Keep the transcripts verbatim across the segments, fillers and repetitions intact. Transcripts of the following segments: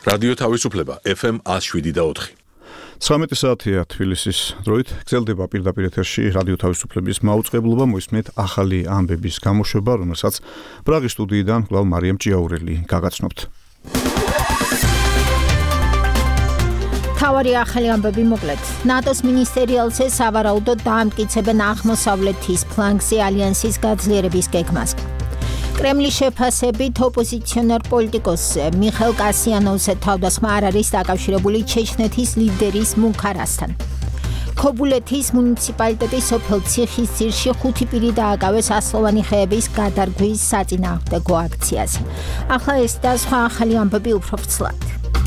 რადიო თავისუფლება ეფ ემ one oh seven და four. ცხრამეტი საათია თბილისის დროით. გრძელდება პირდაპირ ეთერში რადიო თავისუფლების მაუწყებლობა. მოისმენთ ახალი ამბების გამოშვება, რომელსაც პრაღის სტუდიიდან კვლავ მარიამ ჭიაურელი გაგაცნობთ. თავარი ახალი ამბები მოკლედ. ნატოს მინისტერიალზე სავარაუდოდ დაამტკიცებენ აღმოსავლეთის ფლანგზე ალიანსის გაძლიერების გეგმას. კრემლის შეფასებით ოპოზიციონერ პოლიტიკოსზე მიხეილ კასიანოვზე თავდასხმა არ არის დაკავშირებული ჩეჩნეთის ლიდერის მუქარასთან. ქობულეთის მუნიციპალიტეტის სოფელ ციხისძირში ხუთი პირი დააკავეს ასლოვანი ხეების გადარგვის საწინააღმდეგო აქციაზე. ახლა ეს და სხვა ახალი ამბები უფრო ვრცლად.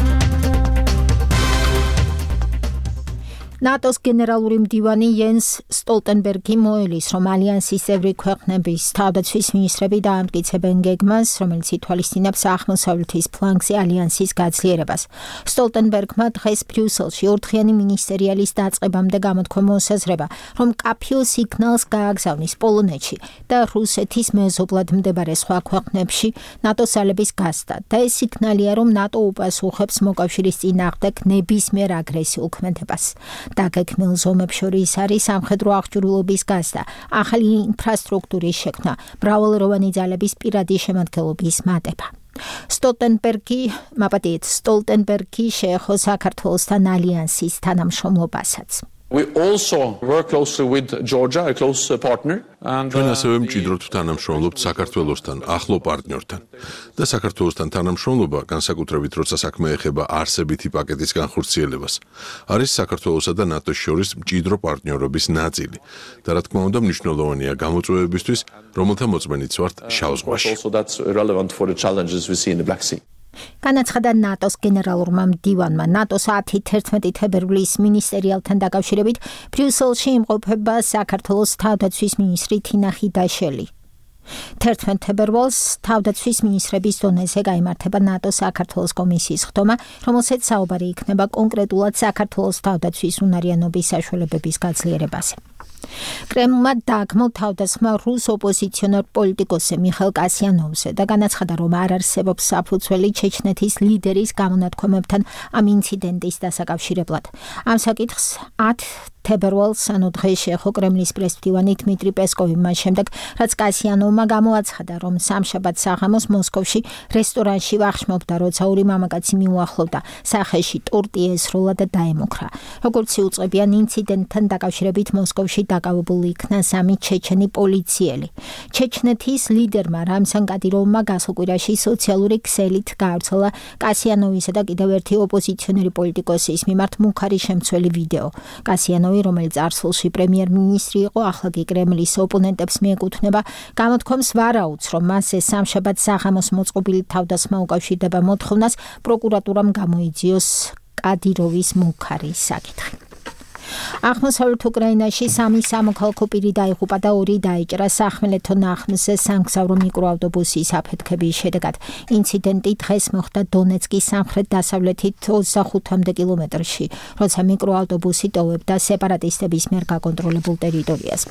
ნატოს გენერალური მდივანი იენს სტოლტენბერგი მოელის, რომ ალიანსის წევრი ქვეყნების თავდაცვის მინისტრები დაამტკიცებენ გეგმას, რომელიც ითვალისწინებს აღმოსავლეთის ფლანგზე ალიანსის გაძლიერებას. სტოლტენბერგმა დღეს ბრიუსელში ორდღიანი მინისტერიალის დაწყებამდე გამოთქვა მოსაზრება, რომ მკაფიო სიგნალს გააგზავნის პოლონეთში და რუსეთის მეზობლად მდებარე სხვა ქვეყნებში ნატოს ძალების გასტა და ეს სიგნალია, რომ ნატო უპასუხებს მოკავშირის წინააღმდეგ ნებისმიერ აგრესიულ ქმედებას. დაგეგმილ ზომებს შორის არის სამხედრო აღჭურვილობის გასდა, ახალი ინფრასტრუქტურის შექმნა, მრავალროვანი ძალების პირადი შემადგენლობის მატება. სტოლტენბერგი, მაპატიეთ, სტოლტენბერგი შეეხო საქართველოსთან ალიანსის თანამშრომლობასაც. We also work closely with Georgia, a close partner. ჩვენ ასევე მჭიდროდ თანამშრომლობთ საქართველოსთან, ახლო პარტნიორთან. და საქართველოსთან თანამშრომლობა, განსაკუთრებით როცა საქმე ეხება არსებითი პაკეტის განხორციელებას, არის საქართველოსა და ნატოს შორის მჭიდრო პარტნიორობის ნაწილი. და რა თქმა უნდა, მნიშვნელოვანია გამოწვევებისთვის, რომელთა მოწმენიც ვართ შავ ზღვაში. Also that's relevant for the challenges we see in the Black Sea. განაცხადა ნატოს გენერალურმა მდივანმა. ნატოს ათი თერთმეტი თებერვლის მინისტერიალთან დაკავშირებით ბრიუსელში იმყოფება საქართველოს თავდაცვის მინისტრი თინა ხიდაშელი. თერთმეტ თებერვალს თავდაცვის მინისტრების დონეზე გაიმართება ნატოს საქართველოს კომისიის ხდომა, რომელსაც საუბარი იქნება კონკრეტულად საქართველოს თავდაცვის უნარიანობის საშუალებების გაძლიერებაზე. კრემლმა დააგმო თავდასხმა რუს ოპოზიციონერ პოლიტიკოსზე მიხეილ კასიანოვზე და განაცხადა, რომ არ არსებობს საფუძველი ჩეჩნეთის ლიდერის გამონათქვამებთან ამ ინციდენტის დასაკავშირებლად. ამ საკითხს ათი თებერვალს, ანუ დღეს შეეხო კრემლის პრესმდივანი დმიტრი პესკოვი მას შემდეგ, რაც კასიანოვმა გამოაცხადა, რომ სამშაბათ საღამოს მოსკოვში რესტორანში ვახშმობდა, როცა ორი მამაკაცი მიუახლოვდა, სახეში ტორტი ესროლა და დაემუქრა. როგორც იუწყებიან ინციდენტთან დაკავშირებით მოსკოვში დაკავებული იქნა სამი ჩეჩენი პოლიციელი. ჩეჩნეთის ლიდერმა რამზან კადიროვმა გასულ კვირაში სოციალური ქსელით გაავრცელა კასიანოვისა და კიდევ ერთი ოპოზიციონერი პოლიტიკოსის მიმართ მუქარი შემცველი ვიდეო. კასიანოვი, რომელიც წარსულში პრემიერ-მინისტრი იყო, ახლა კი კრემლის ოპონენტებს მიეკუთვნება, გამოთქვამს ვარაუდს, რომ მას ეს სამშაბათ საღამოს მოწყობილი თავდასხმა უკავშირდება მოთხოვნას პროკურატურამ გამოიძიოს კადიროვის მუქარი საკითხი. აღმოსავლეთ უკრაინაში სამი სამოქალაქო პირი დაიღუპა და ორი დაიჭრა სახმელეთო ნახმზე სამგზავრო მიკროავტობუსის აფეთქების შედეგად. ინციდენტი დღეს მოხდა დონეცკის სამხრეთ-დასავლეთით ოცდახუთამდე კილომეტრში, როცა მიკროავტობუსი ტოვებდა სეპარატისტების მიერ გაკონტროლებულ ტერიტორიას.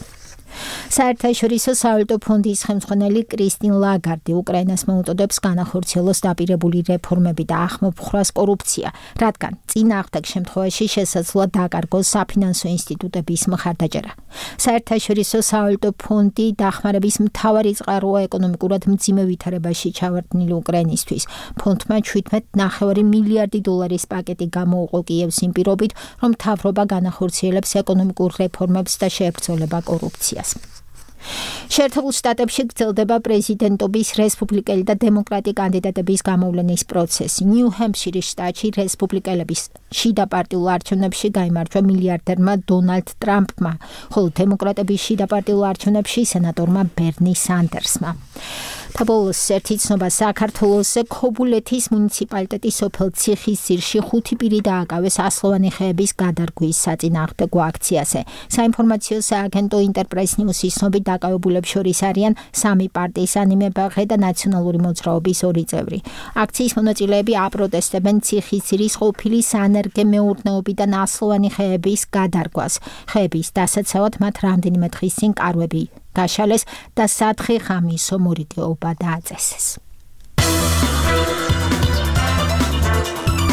საერთაშორისო სავალუტო ფონდის ხელმძღვანელი კრისტინ ლაგარდი უკრაინას მოუწოდებს განახორციელოს დაპირებული რეფორმები და ახმოფხვრას კორუფცია, რადგან წინააღმდეგ შემთხვევაში შესაძლოა დააკარგოს საფინანსო ინსტიტუტების მხარდაჭერა. საერთაშორისო სავალუტო ფონდი დახმარების მთავარი წყაროა ეკონომიკურად მძიმე ვითარებაში ჩავარდნილი უკრაინისთვის. ფონდმა შვიდმეტ ნახევარი მილიარდი დოლარის პაკეტი გამოუყო კიევს იმ პირობით, რომ მთავრობა განახორციელებს ეკონომიკურ რეფორმებს და შეებრძოლება კორუფციას. შეერთებულ შტატებში გრძელდება პრეზიდენტობის რესპუბლიკელი და დემოკრატი კანდიდატების გამოვლენის პროცესი. ნიუ-ჰემპშირის შტატში რესპუბლიკელების შიდა პარტიულ არჩევნებში გაიმარჯვა მილიარდერმა დონალდ ტრამპმა, ხოლო დემოკრატების შიდა პარტიულ არჩევნებში სენატორმა ბერნი სანდერსმა. და ბოლოს ერთი ცნობა საქართველოსზე. ქობულეთის მუნიციპალიტეტის სოფელ ციხისძირში ხუთი პირი დააკავეს ასლოვანი ხეების გადარგვის საწინააღმდეგო აქციაზე. საინფორმაციო სააგენტო ინტერპრეს ნიუსის ცნობით დაკავებულებს შორის არიან სამი პარტიის ანიმებაღე და ნაციონალური მოძრაობის ორი წევრი. აქციის მონაწილეები აპროტესტებენ ციხისძირის ყოფილი სანერგე მეურნეობიდან ასლოვანი ხეების გადარგვას. ხეების დასაცავად მათ რამდენიმე დღის წინ კარვები გაშალეს და სათხე ხამისო მორიგეობა დააწესეს.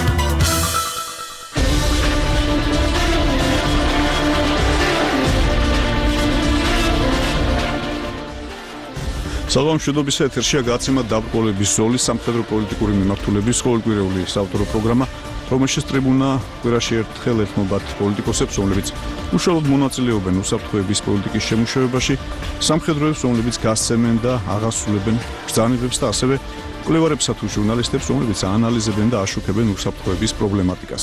საღამოშვიდობის ეთერშია გაცემა დაბრკოლების ზოლის სამხედრო პოლიტიკური მიმართულების ყოველკვირეული საავტორო პროგრამა, რომელშიც ტრიბუნა კვირაში ერთხელ ეთმობათ პოლიტიკოსებს, რომლებიც უშუალოდ მონაწილეობენ უსაფრთხოების პოლიტიკის შემუშავებაში, სამხედროებს, რომლებიც გასცემენ და აღასრულებენ ბრძანებებს და ასევე კვლევარებსა თუ ჟურნალისტებს, რომლებიც აანალიზებენ და აშუქებენ უსაფრთხოების პრობლემატიკას.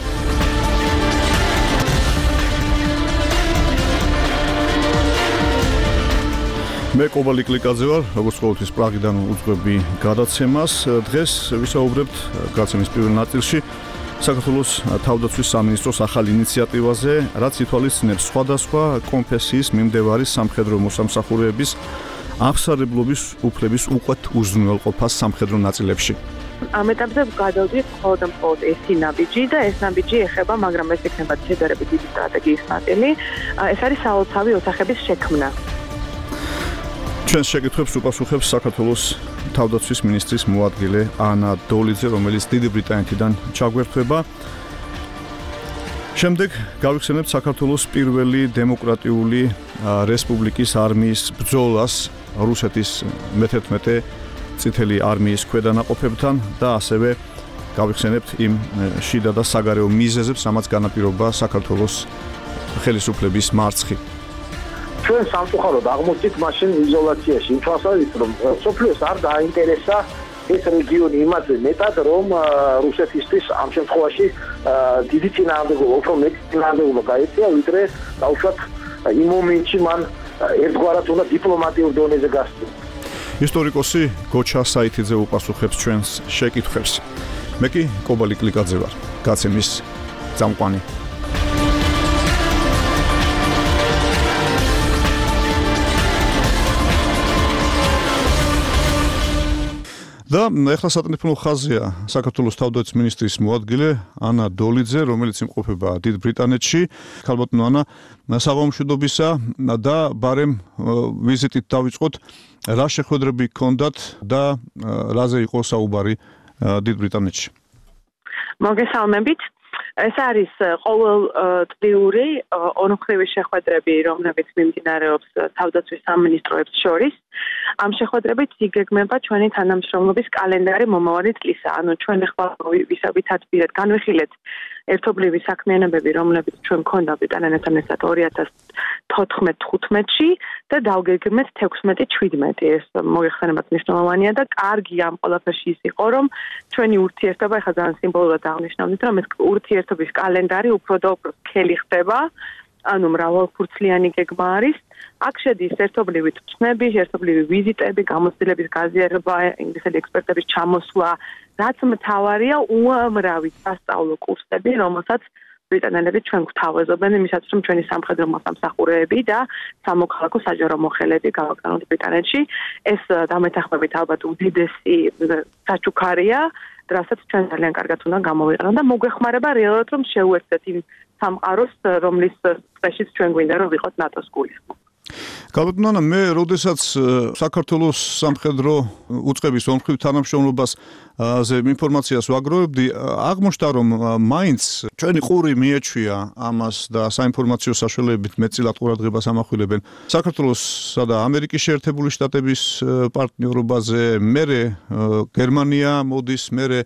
მე კობალი კლიკაძე ვარ, როგორც ყოველთვის პრაღიდან უძღვები გადაცემას. დღეს ვისაუბრებთ გადაცემის პირველ ნაწილში საქართველოს თავდაცვის სამინისტროს ახალ ინიციატივაზე, რაც ითვალისწინებს სხვადასხვა კონფესიის მიმდევარი სამხედრო მოსამსახურეების აღსარებლობის უფლების უყვეთ უზრუნველყოფას სამხედრო ნაწილებში. ამ ეტაპზე გადავდით მხოლოდ და მხოლოდ ერთი ნაბიჯი და ეს ნაბიჯი ეხება, მაგრამ ეს იქნება შედარებით დიდი სტრატეგიის ნაწილი. ეს არის საოცავი ოთახების შექმნა. ჩვენს შეკითხვებს უპასუხებს საქართველოს თავდაცვის მინისტრის მოადგილე ანა დოლიძე, რომელიც დიდი ბრიტანეთიდან ჩაგვერთვება. შემდეგ გავიხსენებთ საქართველოს პირველი დემოკრატიული რესპუბლიკის არმიის ბრძოლას რუსეთის მეთერთმეტე წითელი არმიის ქვედანაყოფებთან და ასევე გავიხსენებთ იმ შიდა და საგარეო მიზეზებს, რამაც განაპირობა საქართველოს ხელისუფლების მარცხი. ჩვენ სამწუხაროდ აღმოჩნდით მაშინ იზოლაციაში, იმ თვალსაზრისით, რომ სოფლიოს არ დაინტერესა ეს რეგიონი იმაზე მეტად, რომ რუსეთისთვის ამ შემთხვევაში დიდი წინააღმდეგობა, უფრო მეტი წინააღმდეგობა გაეწია, ვიდრე დაუშვათ იმ მომენტში მან ერთგვარად უნდა დიპლომატიურ დონეზე გასცეს. ისტორიკოსი გოჩა საითიძე უპასუხებს ჩვენს შეკითხვებს. მე კი კობალი კლიკაძე ვარ, გაცემის წამყვანი. და ეხლა სატელეფონო ხაზია საქართველოს თავდაცვის მინისტრის მოადგილე ანა დოლიძე, რომელიც იმყოფება დიდ ბრიტანეთში. ქალბატონო ანა, საღამოშვიდობისა და ბარემ ვიზიტით დავიწყოთ. რა შეხვედრები გქონდათ და რაზე იყო საუბარი დიდ ბრიტანეთში? მოგესალმებით. ეს არის ყოველწლიური ორმხრივი შეხვედრები, რომლებიც მიმდინარეობს თავდაცვის სამინისტროებს შორის. ამ შეხვედრებით იგეგმება ჩვენი თანამშრომლობის კალენდარი მომავალი წლისა. ანუ ჩვენ ახლა ვისაბითად განვიხილეთ ერთობლივი საქმიანობები, რომლებიც ჩვენ გქონდა ბრიტანეთთან ერთად ორი ათას თოთხმეტ თხუთმეტში და დავგეგმეთ თექვსმეტი შვიდმეტი. ეს მოიხსენებათ მნიშვნელოვანია და კარგი ამ ყველაფერში ის იყო, რომ ჩვენი ურთიერთობა ახლა ძალიან სიმბოლურად აღნიშნავთ, რომ ეს ურთიერთობის კალენდარი უფრო და უფრო სქელი ხდება. ანუ მრავალფურცლიანი გეგმა არის. აქ შედის ერთობლივი წვნები, ერთობლივი ვიზიტები, გამოცდილების გაზიარება, ინგლისელი ექსპერტების ჩამოსვლა, რაც მთავარია უამრავი სასწავლო კურსები, რომელსაც ბრიტანელები ჩვენ გვთავაზობენ იმისათვის, რომ ჩვენი სამხედრო მოსამსახურეები და სამოქალაქო საჯარო მოხელეები გავაგზავნოთ ბრიტანეთში. ეს დამეთანხმებით ალბათ უდიდესი საჩუქარია, რასაც ჩვენ ძალიან კარგად უნდა გამოვიყენოთ და მოგვეხმარება რეალურად, რომ შევუერთდეთ იმ სამყაროს, რომლის წრეშიც ჩვენ გვინდა რომ ვიყოთ ნატოს გულისხმობ. ქალბატონო ანა, მე როდესაც საქართველოს სამხედრო უწყების ორმხრივ თანამშრომლობაზე ინფორმაციას ვაგროვებდი, აღმოჩნდა რომ მაინც ჩვენი ყური მიეჩვია ამას და საინფორმაციო საშუალებებით მეტწილად ყურადღებას ამახვილებენ საქართველოსსა და ამერიკის შეერთებული შტატების პარტნიორობაზე, მერე გერმანია მოდის, მერე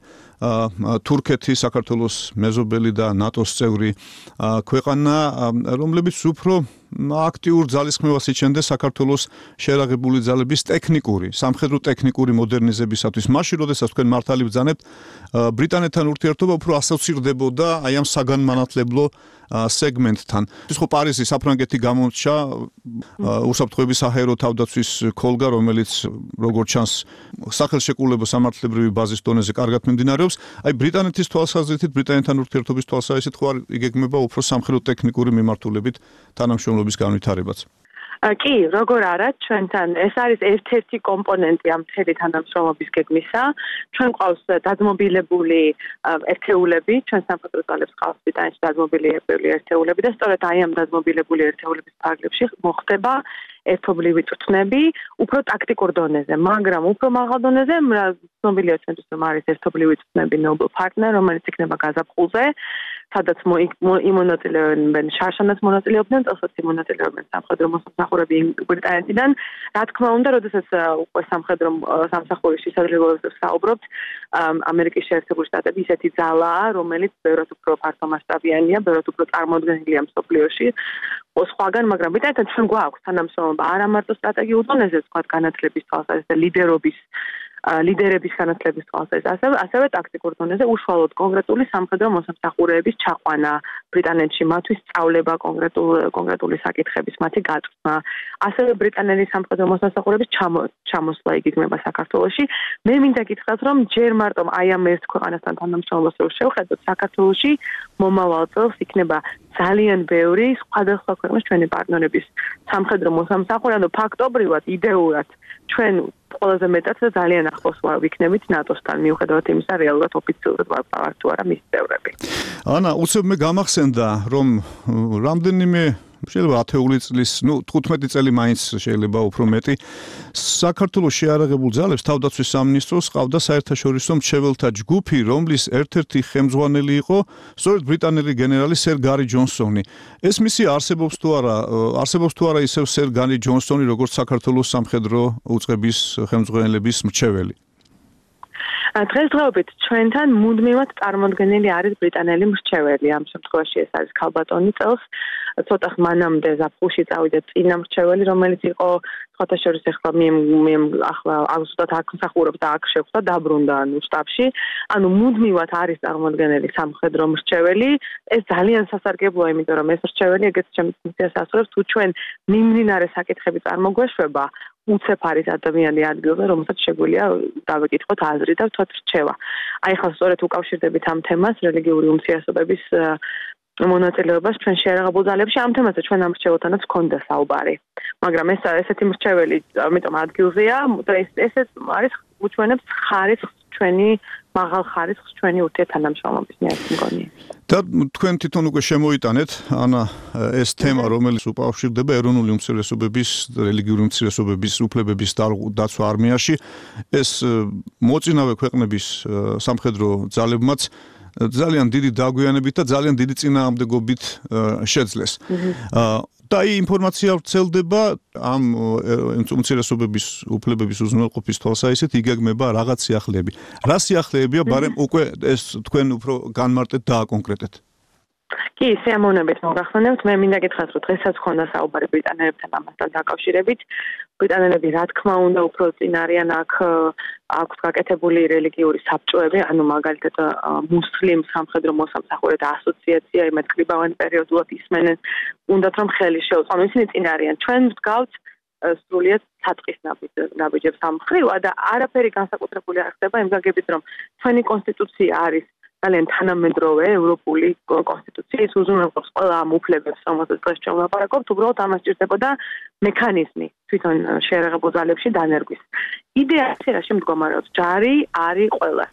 თურქეთი, საქართველოს მეზობელი და ნატოს წევრი ქვეყანა, რომლებიც უფრო აქტიურ ძალისხმევას იჩენდა საქართველოს შეერაღებული ძალების ტექნიკური, სამხედრო ტექნიკური მოდერნიზებისათვის. მაშინ, როდესაც თქვენ მართალი ბრძანებთ, ბრიტანეთთან ურთიერთობა უფრო ასოცირდებოდა აი ამ საგანმანათლებლო სეგმენტთან. ის ხო პარიზი, საფრანგეთი გამორჩა უსაფრთხოების საჰაერო თავდაცვის ქოლგა, რომელიც როგორც ჩანს სახელშეკრულებო სამართლებრივი ბაზის დონეზე კარგად მიმდინარეობს. აი ბრიტანეთის თვალსაზრისით, ბრიტანეთთან ურთიერთობის თვალსაზრისით ხო არ იგეგმება უფრო სამხედრო ტექნიკური მიმართულებით თანამშრომლობის განვითარებაც? კი, როგორ არა, ჩვენთან ეს არის ერთ-ერთი კომპონენტი ამ მთელი თანამშრომლობის გეგმისა. ჩვენ ყავს დადმობილებული ერთეულები, ჩვენ სამხედრო ძალებს ყავს ბრიტანეთში დადმობილებული ერთეულები და სწორედ აი ამ დადმობილებული ერთეულების ფარგლებში მოხდება ერთობლივი წვნები უფრო ტაქტიკურ დონეზე, მაგრამ უფრო მაღალ დონეზე ცნობილია ჩვენთვის რომ არის ერთობლივი წვნები Noble Partner, რომელიც იქნება გაზაფხულზე. სადაც იმონაწილეობენ შარშანაც მონაწილეობდნენ, წელსაც იმონაწილეობენ სამხედრო მოსამსახურეები ბრიტანეთიდან. Რა თქმა უნდა, როდესაც უკვე სამხედრო სამსახურის შესაძლებლობებზე საუბრობთ, ამერიკის შეერთებული შტატები ისეთი ძალაა, რომელიც ბევრად უფრო ფართომასშტაბიანია, ბევრად უფრო წარმოუდგენელია მსოფლიოში. სხვაგან, მაგრამ ბრიტანეთთან ჩვენ გვაქვს თანამშრომლობა არა მარტო სტრატეგიულ დონეზე, თქვათ განათლების თვალსაზრისით და ლიდერობის ლიდერების განათლების თვალსაზრისით, ასევე ასევე ტაქტიკურ დონეზე უშუალოდ კონკრეტული სამხედრო მოსამსახურეების ჩაყვანა ბრიტანეთში, მათთვის სწავლება კონკრეტულ კონკრეტული საკითხების, მათი გაწვრთნა, ასევე ბრიტანელი სამხედრო მოსამსახურეების ჩამოსვლა იგეგმება საქართველოში. მე მინდა გითხრათ, რომ ჯერ მარტო აი ამ ერთ ქვეყანასთან თანამშრომლობას რო შევხედოთ, საქართველოში მომავალ წელს იქნება ძალიან ბევრი სხვადასხვა ქვეყნის ჩვენი პარტნიორების სამხედრო მოსამსახურე, ანუ ფაქტობრივად, იდეურად ჩვენ ყველაზე მეტად და ძალიან ახლოს ვიქნებით ნატოსთან, მიუხედავად იმისა, რეალურად ოფიციალურად ვართ თუ არა მის წევრები. ანა, უცებ მე გამახსენდა, რომ რამდენიმე შეიძლება ათეული წლის, ну, თხუთმეტი წელი მაინც შეიძლება უფრო მეტი საქართველოს შეარაღებულ ძალებს თავდაცვის სამინისტროს ყავდა საერთაშორისო მრჩეველთა ჯგუფი, რომლის ერთ-ერთი ხელმძღვანელი იყო სწორედ ბრიტანელი გენერალი სერ გარი ჯონსონი. ეს მისი არსებობს თუ არა, არსებობს თუ არა ისევ სერ გარი ჯონსონი, როგორც საქართველოს სამხედრო უწყების ხელმძღვანელების მრჩეველი? დღესდღეობით ჩვენთან მუდმივად წარმოდგენილი არის ბრიტანელი მრჩეველი. ამ შემთხვევაში ეს არის ქალბატონი წელს. ცოტა ხმანამდე ზაფხულში წავიდა წინა მრჩეველი, რომელიც იყო სხვათა შორის ახლა მე ახლა აღსუსტად აქ მსახურობს და აქ შეხვდა დაბრუნდა ანუ შტაბში. ანუ მუდმივად არის წარმოდგენელი სამხედრო მრჩეველი. ეს ძალიან სასარგებლოა, იმიტომ რომ ეს მრჩეველი ეგეც ჩემს ფუნქციას ასრულებს, თუ ჩვენ მიმდინარე საკითხები წარმოგვეშვება, უცებ არის ადამიანი ადგილზე, რომელსაც შეგვიძლია დავეკითხოთ აზრი და ვთქვათ რჩევა. აი ახლა სწორედ უკავშირდებით ამ თემას, რელიგიური უმცირესობების მონაწილეობას ჩვენ შეერაღებულ ძალებში, ამ თემაზე ჩვენ ამ მრჩეველთანაც გქონდა საუბარი. მაგრამ ეს ესეთი მრჩეველი, ამიტომ ადგილზეა და ეს ესეც არის უჩვენებს ხარისხს ჩვენი მაღალ ხარისხს ჩვენი ურთიერთთანამშრომლობის, მე ასე მგონია. და თქვენ თვითონ უკვე შემოიტანეთ, ანა, ეს თემა, რომელიც უკავშირდება ეროვნული უმცირესობების, რელიგიური უმცირესობების უფლებების დაცვა არმიაში, ეს მოწინავე ქვეყნების სამხედრო ძალებმაც ძალიან დიდი დაგვიანებით და ძალიან დიდი წინააღმდეგობით შეძლეს. და აი ინფორმაცია ვრცელდება ამ უმცირესობების უფლებების უზრუნველყოფის თვალსაზრისით იგეგმება რაღაც სიახლეები. რა სიახლეებია, ბარემ უკვე ეს თქვენ უფრო განმარტეთ და აკონკრეტეთ. კი, სიამოვნებით მოგახსენებთ, მე მინდა გითხრათ, რომ დღესაც ხონდა საუბარი ბრიტანელებთან ამასთან დაკავშირებით. ბრიტანელები რა თქმა უნდა უფრო წინ არიან აქ აქვს გაკეთებული რელიგიური საბჭოები, ანუ მაგალითად მუსლიმ სამხედრო მოსამსახურეთა ასოციაცია, იმედ კრიბავენ პერიოდულად ისმენენ, უნდათ რომ ხელი შეუწყონ, ისინი წინ არიან. ჩვენ ვდგავთ სრულიად საწყის ნაბიჯებს ამ მხრივ და არაფერი განსაკუთრებული არ ხდება იმ გაგებით, რომ ჩვენი კონსტიტუცია არის ძალიან თანამედროვე ევროპული კონსტიტუცია, ის უზრუნველყოფს ყველა ამ უფლებებს, რომელსაც დღეს ჩვენ ვლაპარაკობთ, უბრალოდ ამას სჭირდებოდა მექანიზმი თვითონ შეერაღებულ ძალებში დანერგვის. იდეა ასე რაში მდგომარეობს, ჯარი არის ყველას.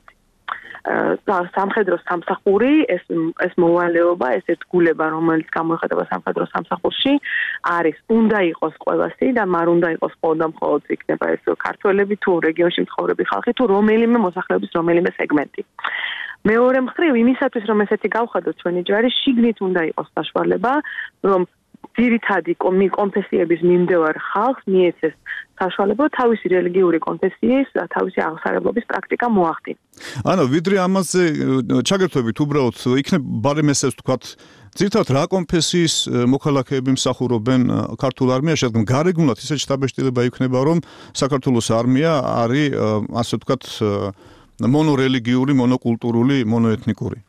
სამხედრო სამსახური, ეს ეს მოვალეობა, ეს ერთგულება, რომელიც გამოიხატება სამხედრო სამსახურში, არის უნდა იყოს ყველასი და მარ უნდა იყოს მხოლოდ და მხოლოდ იქნება ეს ქართველები თუ რეგიონში მცხოვრები ხალხი თუ რომელიმე მოსახლეობის რომელიმე სეგმენტი. მეორე მხრივ, იმისათვის რომ ესეთი გავხადოთ ჩვენი ჯარი, შიგნით უნდა იყოს საშუალება, რომ ძირითადი კონფესიების მიმდევარ ხალხს მიეცეს საშუალება თავისი რელიგიური კონფესიის, თავისი აღმსარებლობის პრაქტიკა მოახდინოს. ანუ ვიდრე ამაზე ჩაგერთვებით უბრალოდ იქნებ ბარემ ესეც ვთქვათ, ძირითადად რა კონფესიის მოქალაქეები მსახურობენ ქართულ არმიაში, რადგან გარეგნულად ისეთ შთაბეჭდილება იქნება, რომ საქართველოს არმია არის ასე ვთქვათ მონორელიგიური, მონოკულტურული, მონოეთნიკური.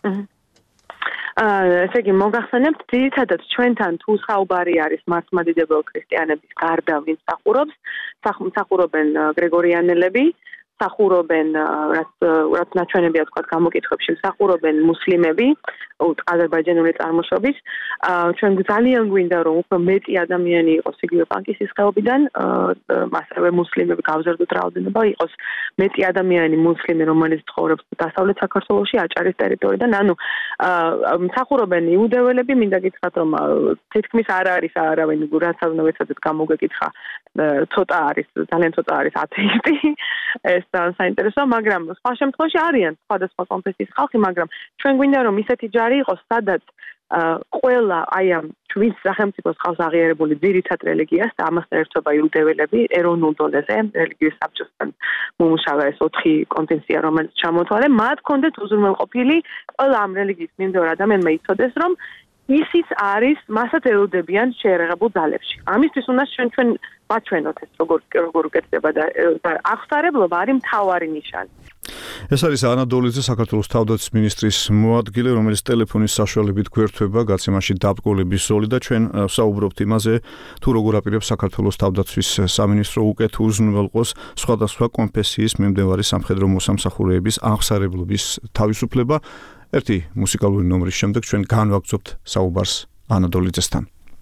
ესე იგი მოგახსენებთ, ძირითადად ჩვენთან თუ საუბარი არის მართლმადიდებელ ქრისტიანების გარდა, ვინც მსახურობს, მსახურობენ გრეგორიანელები, მსახურობენ რაც რაც ნაჩვენებია თქვა გამოკითხვებში, მსახურობენ მუსლიმები, აზერბაიჯანული წარმოშობის. ჩვენ ძალიან გვინდა რომ უფრო მეტი ადამიანი იყოს იგივე პანკისის ხეობიდან, ასევე მუსლიმები გავზარდოთ რაოდენობა, იყოს მეტი ადამიანი მუსლიმი, რომელიც ცხოვრობს დასავლეთ საქართველოში, აჭარის ტერიტორიიდან, ანუ მსახურობენ იუდეველები, მინდა გითხრათ რომ თითქმის არ არის არავინ რაც ავნებეცადეთ გამოგვეკითხა, ცოტა არის, ძალიან ცოტა არის ათეისტი. ეს ძალიან საინტერესოა, მაგრამ სხვა შემთხვევაში არიან სხვადასხვა კონფესიის ხალხი, მაგრამ ჩვენ გვინდა რომ ისეთი ჯარი იყოს, სადაც ყველა აი ამ ჩვენს სახელმწიფოს ყავს აღიარებული ძირითად რელიგიას და ამასთან ერთობა იუდეველები ეროვნულ დონეზე რელიგიის საბჭოსთან მომუშავე ეს ოთხი კონფესია, რომელიც ჩამოთვალე, მათ ჰქონდათ უზრუნველყოფილი ყველა ამ რელიგიის მიმდევარ ადამიანმა იცოდეს, რომ ისიც არის მასაც ელოდებიან შეერაღებულ ძალებში. ამისთვის უნდა ჩვენ ჩვენ ვაჩვენოთ ეს როგორ როგორ უკეთდება და აღსარებლობა არის მთავარი ნიშანი. ეს არის ანა დოლიძე, საქართველოს თავდაცვის მინისტრის მოადგილე, რომელიც ტელეფონის საშუალებით გვერდება გაცემაში დაბრკოლების ზოლი და ჩვენ საუბრობთ იმაზე, თუ როგორ აპირებს საქართველოს თავდაცვის სამინისტრო უკეთ უზრუნველყოს სხვადასხვა კონფესიის მიმდევარი სამხედრო მოსამსახურეების აღსარებლობის თავისუფლება. ერთი მუსიკალური ნომრის შემდეგ ჩვენ განვაგრძობთ საუბარს ანა დოლიძესთან.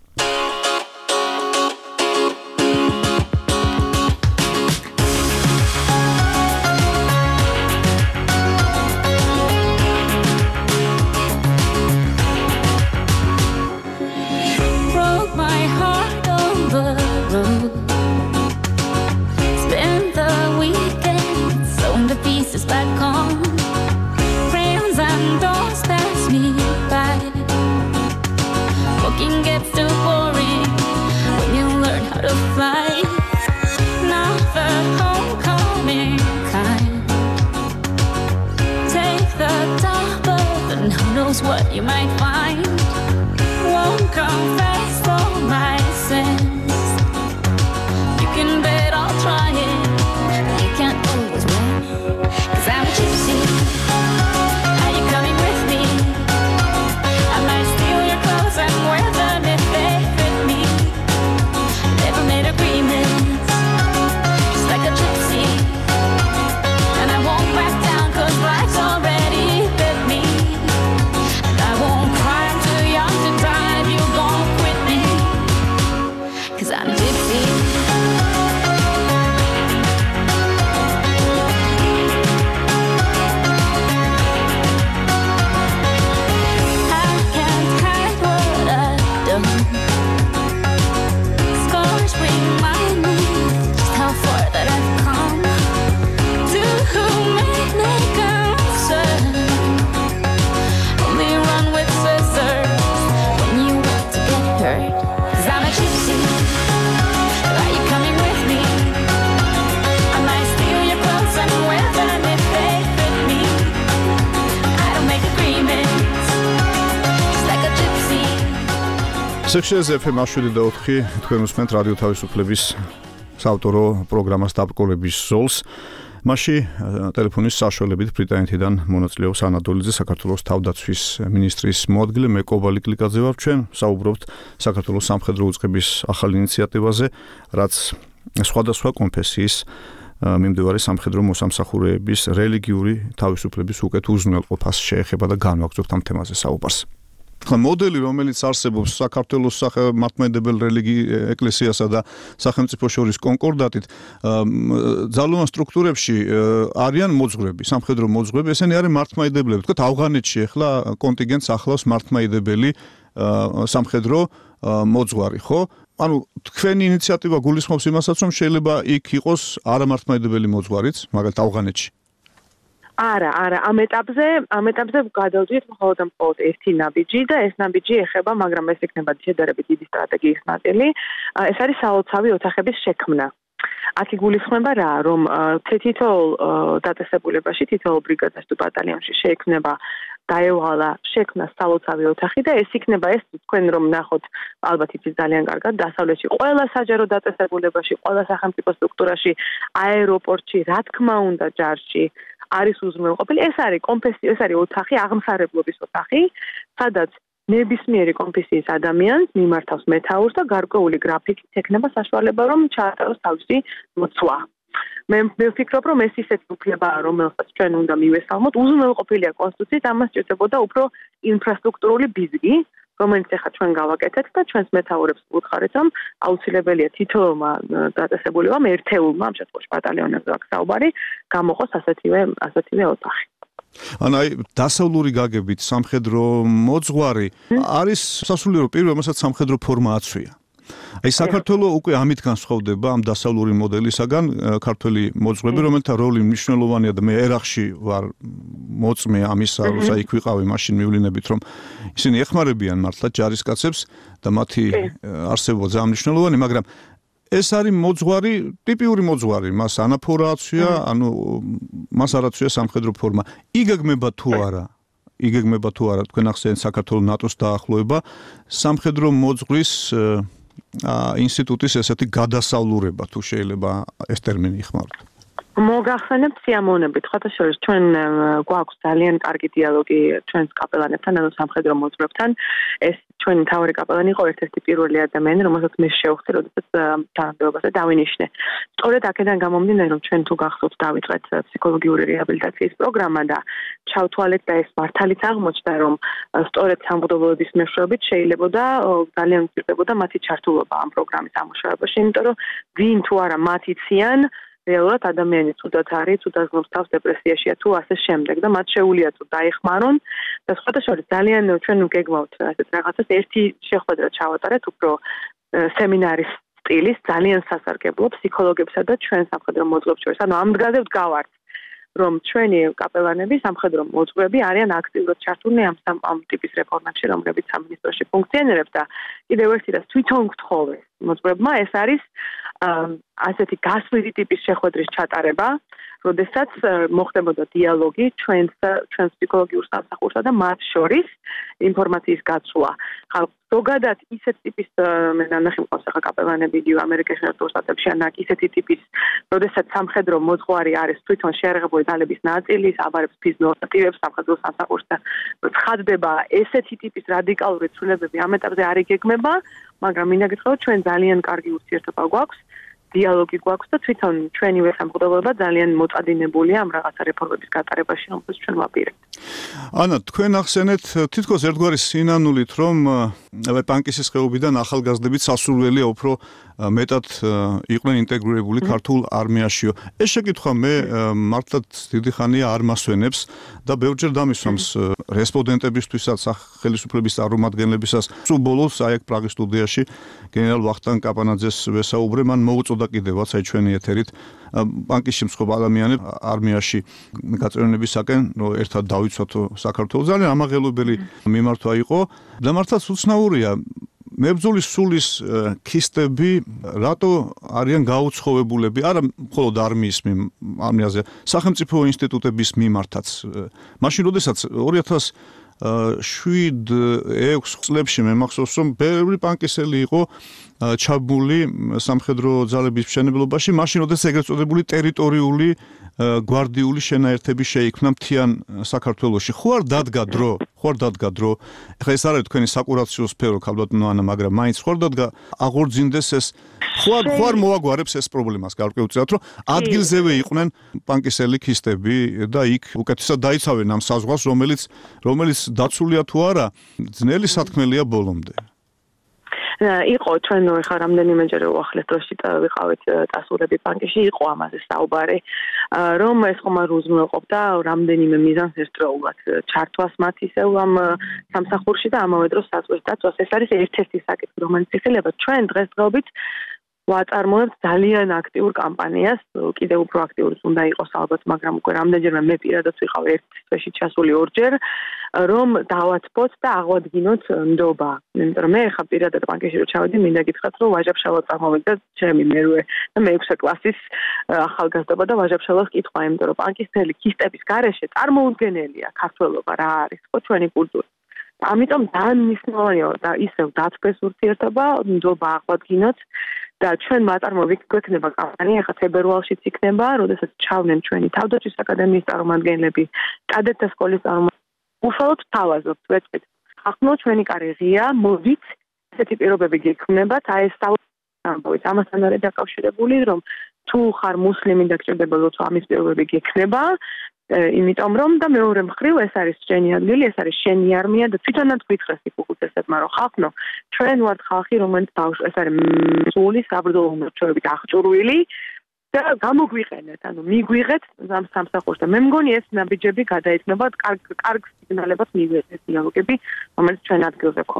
What you might find won't confess all my sins. You can bet I'll try it. You can't always win, 'cause I'm a gypsy. Are you coming with me? I might steal your clothes and wear them if they fit me. Never made agreements, just like a gypsy. And I won't back down 'cause life's already bit me. I'm a gypsy. I can't hide what I've done. Scars remind me just how far that I've come. To whom it may concern, only run with scissors when you want to get hurt. 'Cause I'm a gypsy. სექციაზე ეფ ემ შვიდი და ოთხი თქვენ უსმენთ რადიო თავისუფლების საავტორო პროგრამას დაბრკოლების ზოლს. მასში ტელეფონის საშუალებით ბრიტანეთიდან მონაწილეობს ანა დოლიძე, საქართველოს თავდაცვის მინისტრის მოადგილე. მე კობალი კლიკაძე ვარ, ჩვენ საუბრობთ საქართველოს სამხედრო უწყების ახალ ინიციატივაზე, რაც სხვადასხვა კონფესიის მიმდევარი სამხედრო მოსამსახურეების რელიგიური თავისუფლების უკეთ უზრუნველყოფას შეეხება და განვაგრძობთ ამ თემაზე საუბარს. ხა მოდელი, რომელიც არსებობს საქართველოს მართლმადიდებელ რელიგიურ ეკლესიასა და სახელმწიფო შორის კონკორდატით, ძალოვან სტრუქტურებში არიან მოძღვრები, სამხედრო მოძღვრები, ესენი არის მართლმადიდებლები. თქვათ ავღანეთში ახლა კონტინგენტს ახლავს მართლმადიდებელი სამხედრო მოძღვარი, ხო? ანუ თქვენი ინიციატივა გულისხმობს იმასაც, რომ შეიძლება იქ იყოს არამართლმადიდებელი მოძღვარიც, მაგალითად ავღანეთში. არა, არა, ამ ეტაპზე, ამ ეტაპზე გადავდივით მხოლოდ და მხოლოდ ერთი ნაბიჯი და ეს ნაბიჯი ეხება, მაგრამ ეს იქნება შედარებით დიდი სტრატეგიის ნაწილი. ეს არის სალოცავი ოთახების შექმნა. აქ იგულისხმება რა, რომ თითოეულ დაწესებულებაში, თითოეულ ბრიგადაში თუ ბატალიონში შეექმნება დაევალა შექმნა სალოცავი ოთახი და ეს იქნება ეს თქვენ რომ ნახოთ, ალბათ იცით ძალიან კარგად, დასავლეთში ყველა საჯარო დაწესებულებაში, ყველა სახელმწიფო სტრუქტურაში, აეროპორტში, რა თქმა უნდა, ჯარში არის უზრუნველყოფილი. ეს არის კონფესია, ეს არის ოთახი, აღმსარებლობის ოთახი, სადაც ნებისმიერი კონფესიის ადამიანს მიმართავს მეთაურს და გარკვეული გრაფიკით ექნება საშუალება, რომ ჩაატაროს თავისი მოცვა. მე ვფიქრობ, რომ ეს ისეთი უფლებაა, რომელსაც ჩვენ უნდა მივესალმოთ. უზრუნველყოფილია კონსტიტუციით, ამას სჭირდებოდა უფრო ინფრასტრუქტურული ბიზგი, რომელიც ახლა ჩვენ გავაკეთეთ და ჩვენს მეთაურებს ვუთხარით, რომ აუცილებელია თითოეულმა დაწესებულებამ ერთეულმა, ამ შემთხვევაში ბატალიონებზე აქვს საუბარი, გამოყოს ასეთივე ასეთივე ოთახი. ანუ აი დასავლური გაგებით სამხედრო მოძღვარი არის სასულიერო პირი, რომელსაც სამხედრო ფორმა აცვია. აი საქართველოს უკვე ამით განსხვავდება ამ დასავლური მოდელისაგან ქართველი მოძღვრები, რომელთა როლი მნიშვნელოვანია და მე ერახში ვარ მოწმე ამისა, როცა იქ ვიყავი, მაშინ მივლინებით, რომ ისინი ეხმარებიან მართლა ჯარისკაცებს და მათი არსებობა ძალიან მნიშვნელოვანი, მაგრამ ეს არის მოძღვარი, ტიპიური მოძღვარი, მას ანაფორა აცვია, ანუ მას არ აცვია სამხედრო ფორმა. იგეგმება თუ არა, იგეგმება თუ არა, თქვენ ახსენეთ საქართველოს ნატოს დაახლოება, სამხედრო მოძღვრის ინსტიტუტის ესეთი გადასავლურება, თუ შეიძლება ეს ტერმინი იხმაროთ. მოგახსენებთ სიამოვნებით, ხოთა შორის ჩვენ გვაქვს ძალიან კარგი დიალოგი ჩვენს კაპელანებთან, ანუ სამხედრო მოძღვრებთან. ეს ჩვენი მთავარი კაპელანი იყო ერთ-ერთი პირველი ადამიანი, რომელსაც მე შევხვდი, როდესაც თანამდებობაზე დავინიშნე. სწორედ აქედან გამომდინარე, რომ ჩვენ თუ გახსოვთ დავიწყეთ ფსიქოლოგიური რეაბილიტაციის პროგრამა და ჩავთვალეთ და ეს მართალიც აღმოჩნდა, რომ სწორედ სამღვდელოების მეშვეობით შეიძლებოდა ძალიან უწირდებოდა მათი ჩართულობა ამ პროგრამის ამუშავებაში, იმიტომ რომ ვინ თუ არა მათ იციან რეალურად ადამიანი თუდად არის, თუდად გლობს თავს დეპრესიაშია თუ ასე შემდეგ და მათ შეუძლია თუ დაეხმარონ და სხვათა შორის ძალიან ჩვენ ვგეგმავთ ასეთ რაღაცას ერთი შეხვედრა ჩავატარეთ უფრო სემინარის სტილის ძალიან სასარგებლო ფსიქოლოგებსა და ჩვენ სამხედრო მოძღვრებს შორის ანუ ამ დღეზე ვდგავართ რომ ჩვენი კაპელანები სამხედრო მოძღვრები არიან აქტიურად ჩართულნი ამ ამ ტიპის რეფორმებში რომლებიც სამინისტროში ფუნქციონირებს და კიდევ ერთი რას თვითონ გთხოვე მოძღვრებმა ეს არის ასეთი გასვლითი ტიპის შეხვედრის ჩატარება, როდესაც მოხდებოდა დიალოგი ჩვენს ჩვენს ფსიქოლოგიურ სამსახურსა და მათ შორის ინფორმაციის გაცვლა. ხალხ ზოგადად ისეთ ტიპის მე ნახე მყავს ახლა კაპელანები იგივე ამერიკის შეერთებულ შტატებში ან ისეთი ტიპის, როდესაც სამხედრო მოძღვარი არის თვითონ შეერაღებული ძალების ნაწილი, აბარებს ფიზიოლოგიურ აქტივებს სამხედრო სამსახურს და ცხადდება ესეთი ტიპის რადიკალური ცვლილებები ამ ეტაპზე არ იგეგმება, მაგრამ მინდა გითხრათ ჩვენ ძალიან კარგი ურთიერთობა გვაქვს. დიალოგი გვაქვს და თვითონ ჩვენივე სამღვდელოება ძალიან მოწადინებულია ამ რაღაცა რეფორმების გატარებაში, რომელსაც ჩვენ ვაპირებთ. ანა, თქვენ ახსენეთ თითქოს ერთგვარი სინანულით, რომ პანკისის ხეობიდან ახალგაზრდებით სასურველია უფრო მეტად იყვნენ ინტეგრირებული ქართულ არმიაშიო. ეს შეკითხვა მე მართლაც დიდი ხანია არ მასვენებს და ბევრჯერ დამისვამს რესპონდენტებისთვისაც, ხელისუფლების წარმომადგენლებისას. სულ ბოლოს აი აქ პრაღის სტუდიაში გენერალ ვახტანგ კაპანაძეს ვესაუბრე, მან მოუწოდა კიდევაც აი ჩვენი ეთერით პანკისში მსხვილ ადამიანებს არმიაში გაწევრიანებისაკენ, რომ ერთად დავიცვათო საქართველოს. ძალიან ამაღელვებელი მიმართვა იყო და მართლაც უცნაურია მებრძოლის სულის ქისტები რატო არიან გაუცხოვებულები არა მხოლოდ არმიის არმიაზე სახელმწიფო ინსტიტუტების მიმართაც მაშინ როდესაც ორი ათას შვიდ-ექვს წლებში მე მახსოვს რომ ბევრი პანკისელი იყო ჩაბმული სამხედრო ძალების მშენებლობაში მაშინ როდესაც ეგრეთ წოდებული ტერიტორიული გვარდიული შენაერთები შეიქმნა მთიან საქართველოში. ხო არ დადგა დრო, ხო არ დადგა დრო. ეხლა ეს არის თქვენი საკურაციო სფერო, ქალბატონო ანა, მაგრამ მაინც ხო არ დადგა აღორძინდეს ეს ხო არ ხო არ მოაგვარებს ეს პრობლემას გარკვეულწილად, რომ ადგილზევე იყვნენ პანკისელი ქისტები და იქ უკეთესად დაიცავენ ამ საზღვარს, რომელიც რომელიც დაცულია თუ არა, ძნელი სათქმელია ბოლომდე. იყო ჩვენ ხა რამდენიმეჯერ უახლეს დროში ვიყავით დასავლები პანკისში იყო ამაზე საუბარი რომ ეს ხომ არ უზრუნველყოფდა რამდენიმე მიზანს ერთდროულად ჩართვას მათ ისევ ამ სამსახურში და ამავე დროს საზღვრის დაცვას ეს არის ერთ-ერთი საკითხი რომელიც იხილება ჩვენ დღესდღეობით ვაწარმოებთ ძალიან აქტიურ კამპანიას, კიდევ უფრო აქტიურიც უნდა იყოს ალბათ, მაგრამ უკვე რამდენჯერმე მე პირადად ვიყავ ერთ წელში ჩასული ორჯერ, რომ დავათბოთ და აღვადგინოთ ნდობა. იმიტომ რომ მე ხა პირადად პანკისში რო ჩავედი, მინდა გითხრათ, რომ ვაჟაბშავა წარმოვედი და ჩემი მერვე და მეექვსე კლასის ახალგაზრდობა და ვაჟაბშავას კითხვა, იმიტომ რომ პანკისელი ქისტების გარეშე წარმოუდგენელია ქართველობა რა არის, ხო ჩვენი კულტურა. ამიტომ ძალიან მნიშვნელოვანია და ისევ დათბეს ურთიერთობა, ნდობა აღვადგინოთ. და ჩვენ მაწარმოებით გვექნება კამპანია, ახლა ფებრუარშიც იქნება, როდესაც ჩავდნენ ჩვენი თავდაცვის აკადემიის წარმომადგენლები, კადეტთა სკოლის წარმომადგენლები. უშუალოდ თავაზობთ, ვეთქვით, ახლა ჩვენი კარი ღია, მოდით, ესეთი პირობები გექმნებათ, აი ეს ამბავით, ამასთან არის დაკავშირებული, რომ თუ ხარ მუსლიმი და გჭირდება თუ ამის პირობები გექნება, იმიტომ რომ და მეორე მხრივ ეს არის შენი ადგილი, ეს არის შენი არმია და თვითონაც გითხრეს იქ უხუცესებმა რომ ხალხო, ჩვენ ვართ ხალხი, რომელიც ეს არის სული საბრძოლო მორჩეებით აღჭურვილი და გამოგვიყენეთ, ანუ მიგვიღეთ ამ სამსახურს და მე მგონი ეს ნაბიჯები გადაეცნობა კარგ კარგ სიგნალებად მიგვეცეს დიალოგები, რომელიც ჩვენ ადგილზე ქონდა.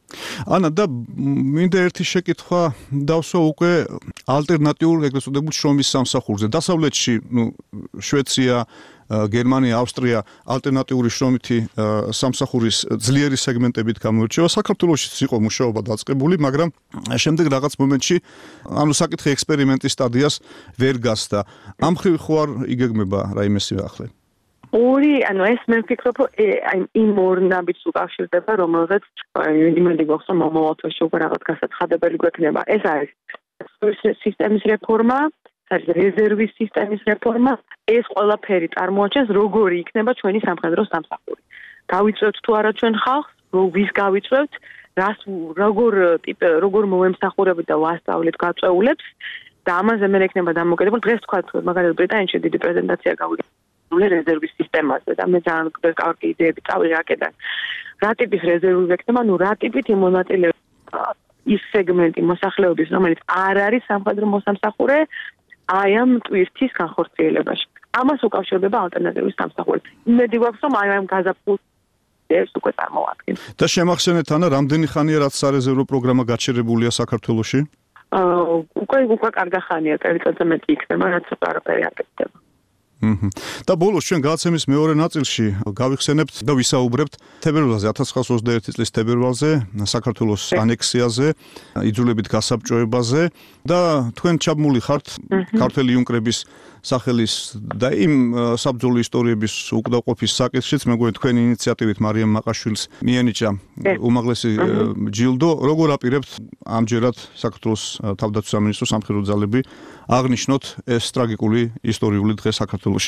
ანა და მინდა ერთი შეკითხვა დავსვა უკვე ალტერნატიულ ეგრეთ წოდებულ შრომის სამსახურზე. დასავლეთში, ნუ შვეცია, გერმანია, ავსტრია ალტერნატიული შრომითი სამსახურის ძლიერი სეგმენტებით გამოირჩევა. საქართველოშიც იყო მუშაობა დაწყებული, მაგრამ შემდეგ რაღაც მომენტში ანუ საკითხი ექსპერიმენტის სტადიას ვერ გასდა. ამ ხრივ ხო არ იგეგმება რაიმე სიახლე? ორი, ანუ ეს მე ვფიქრობ, აი იმ ორ ნაბიჯს უკავშირდება, რომელზეც იმედი გვაქვს, რომ მომავალში უკვე რაღაც გასაცხადებელი გვექნება. ეს არის სისტემის რეფორმა, არის რეზერვის სისტემის რეფორმა. ეს ყველაფერი წარმოაჩენს, როგორი იქნება ჩვენი სამხედრო სამსახური. გავიწევთ თუ არა ჩვენ ხალხს, ვის გავიწევთ, რას როგორ ტიპ როგორ მოვემსახურებით და ვასწავლეთ გაწეულებს და ამაზე მე ექნება დამოკიდებული. დღეს თქვა, მაგალითად ბრიტანეთში დიდი პრეზენტაცია გავიგე რეზერვის სისტემაზე და მე ძალიან კარგი იდეები წავიღე აქედან. რა ტიპის რეზერვი ვექნება, ნუ რა ტიპით იმონაწილეებს ის სეგმენტი მოსახლეობის, რომელიც არ არის სამხედრო მოსამსახურე, აი ამ ტვირთის განხორციელებაში. ამას უკავშირდება ალტერნატივის სამსახურით. იმედი გვაქვს, რომ აი ამ გაზაფხულს უკვე წარმოვადგენ. და შემახსენეთ ანა, რამდენი ხანია რაც სარეზერვო პროგრამა გაჩერებულია საქართველოში? აა უკვე უკვე კარგი ხანია, წელიწადზე მეტი იქნება, რაც არაფერი არ გექნება. და ბოლოს ჩვენ გადაცემის მეორე ნაწილში გავიხსენებთ და ვისაუბრებთ თებერვალზე ათას ცხრაას ოცდაერთი წლის თებერვალზე საქართველოს ანექსიაზე, იძულებით გასაბჭოებაზე და თქვენ ჩაბმული ხართ ქართველი იუნკრების სახელის და იმ საბრძოლო ისტორიების უკდავყოფის საკითხშიც მეგონი თქვენი ინიციატივით მარიამ მაყაშვილს მიენიჭა უმაღლესი ჯილდო. როგორ აპირებთ ამჯერად საქართველოს თავდაცვის სამინისტრო სამხედრო ძალები აღნიშნოთ ეს ტრაგიკული ისტორიული დღე საქართველოში?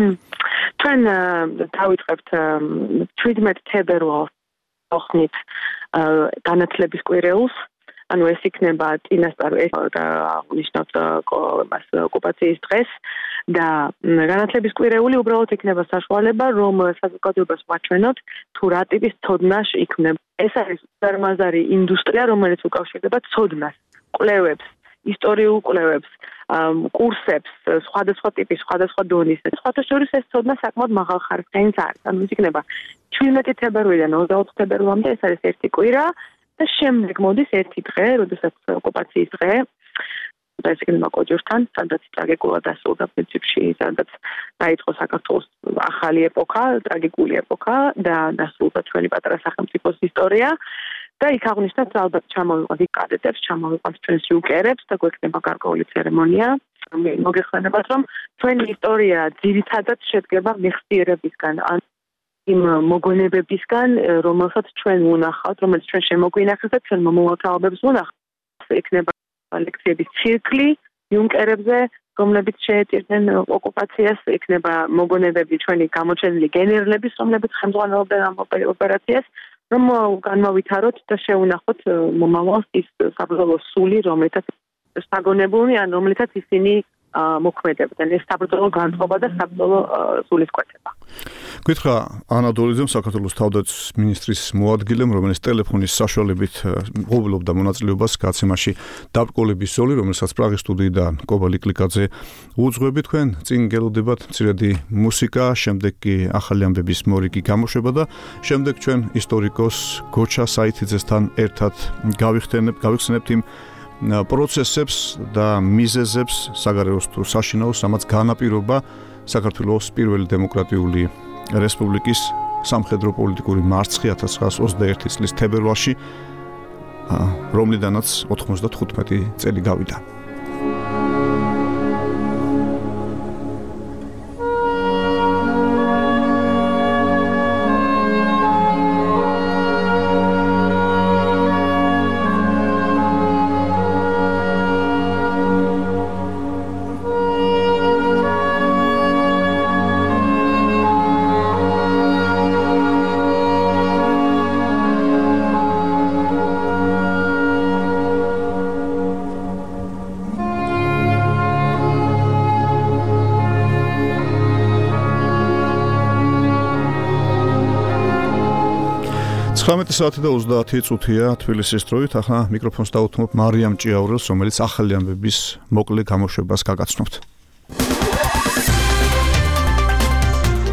ჩვენ დავიწყებთ შვიდმეტი თებერვალს ხმით განათლების კვირეულს. ანუ ეს იქნება წინასწარ ეს აღნიშნოთ ოკუპაციის დღეს და განათლების კვირეული უბრალოდ იქნება საშუალება, რომ საზოგადოებას ვაჩვენოთ თუ რა ტიპის ცოდნა იქნება. ეს არის უზარმაზარი ინდუსტრია, რომელიც უკავშირდება ცოდნას, კვლევებს, ისტორიულ კვლევებს, კურსებს, სხვადასხვა ტიპის, სხვადასხვა დონის. სხვათა შორის ეს ცოდნა საკმაოდ მაღალხარისხიანი არის. ანუ ის იქნება შვიდმეტი თებერვალიდან ოცდაოთხ თებერვალამდე, ეს არის ერთი კვირა. და შემდეგ მოდის ერთი დღე, როდესაც ოკუპაციის დღე, და ეს იქნება კოჯორთან, სადაც ტრაგიკულად დასრულდა პრინციპში, სადაც დაიწყო საქართველოს ახალი ეპოქა, ტრაგიკული ეპოქა და დასრულდა ჩვენი პატარა სახელმწიფოს ისტორია. და იქ აღნიშნავს ალბათ ჩამოვიყვანთ იქ კადეტებს, ჩამოვიყვანთ ჩვენს იუკერებს და გვექნება გარკვეული ცერემონია. მოგეხსენებათ, რომ ჩვენი ისტორია ძირითადად შედგება მეხსიერებისგან, ან იმ მოგონებებისგან, რომელსაც ჩვენ ვუნახავთ, რომელიც ჩვენ შემოგვინახეთ და ჩვენ მომავალთაობებს ვუნახავთ. იქნება ლექციების ციკლი იუნკერებზე, რომლებიც შეეტირდნენ ოკუპაციას, იქნება მოგონებები ჩვენი გამოჩენილი გენერლების, რომლებიც ხელმძღვანელობდნენ ამ ოპერაციას, რომ განმავითაროთ და შევუნახოთ მომავალს ის საბრძოლო სული, რომელთაც საგონებულნი, ან რომლითაც ისინი მოქმედებდნენ. ეს საბრძოლო განწყობა და საბრძოლო სულის კვეთება. გითხრა ანა დოლიძემ, საქართველოს თავდაცვის მინისტრის მოადგილემ, რომელიც ტელეფონის საშუალებით ღობულობდა მონაწილეობას გაცემაში დაბრკოლების ზოლი, რომელსაც პრაღის სტუდიიდან კობა ლიკლიკაძე უძღვები. თქვენ წინ გელოდებათ მცირედი მუსიკა, შემდეგ კი ახალი ამბების მორიგი გამოშვება და შემდეგ ჩვენ ისტორიკოს გოჩა საითიძესთან ერთად გავიხსენებთ იმ პროცესებს და მიზეზებს საგარეოს თუ საშინაოს, რამაც განაპირობა საქართველოს პირველი დემოკრატიული რესპუბლიკის სამხედრო პოლიტიკური მარცხი ათას ცხრაას ოცდაერთი წლის თებერვალში, რომლიდანაც ოთხმოცდათხუთმეტი წელი გავიდა. ცხრამეტი საათი და ოცდაათი წუთია თბილისის დროით. ახლა მიკროფონს დავუთმობ მარიამ ჭიაურელს, რომელიც ახალი ამბების მოკლე გამოშვებას გაგაცნობთ.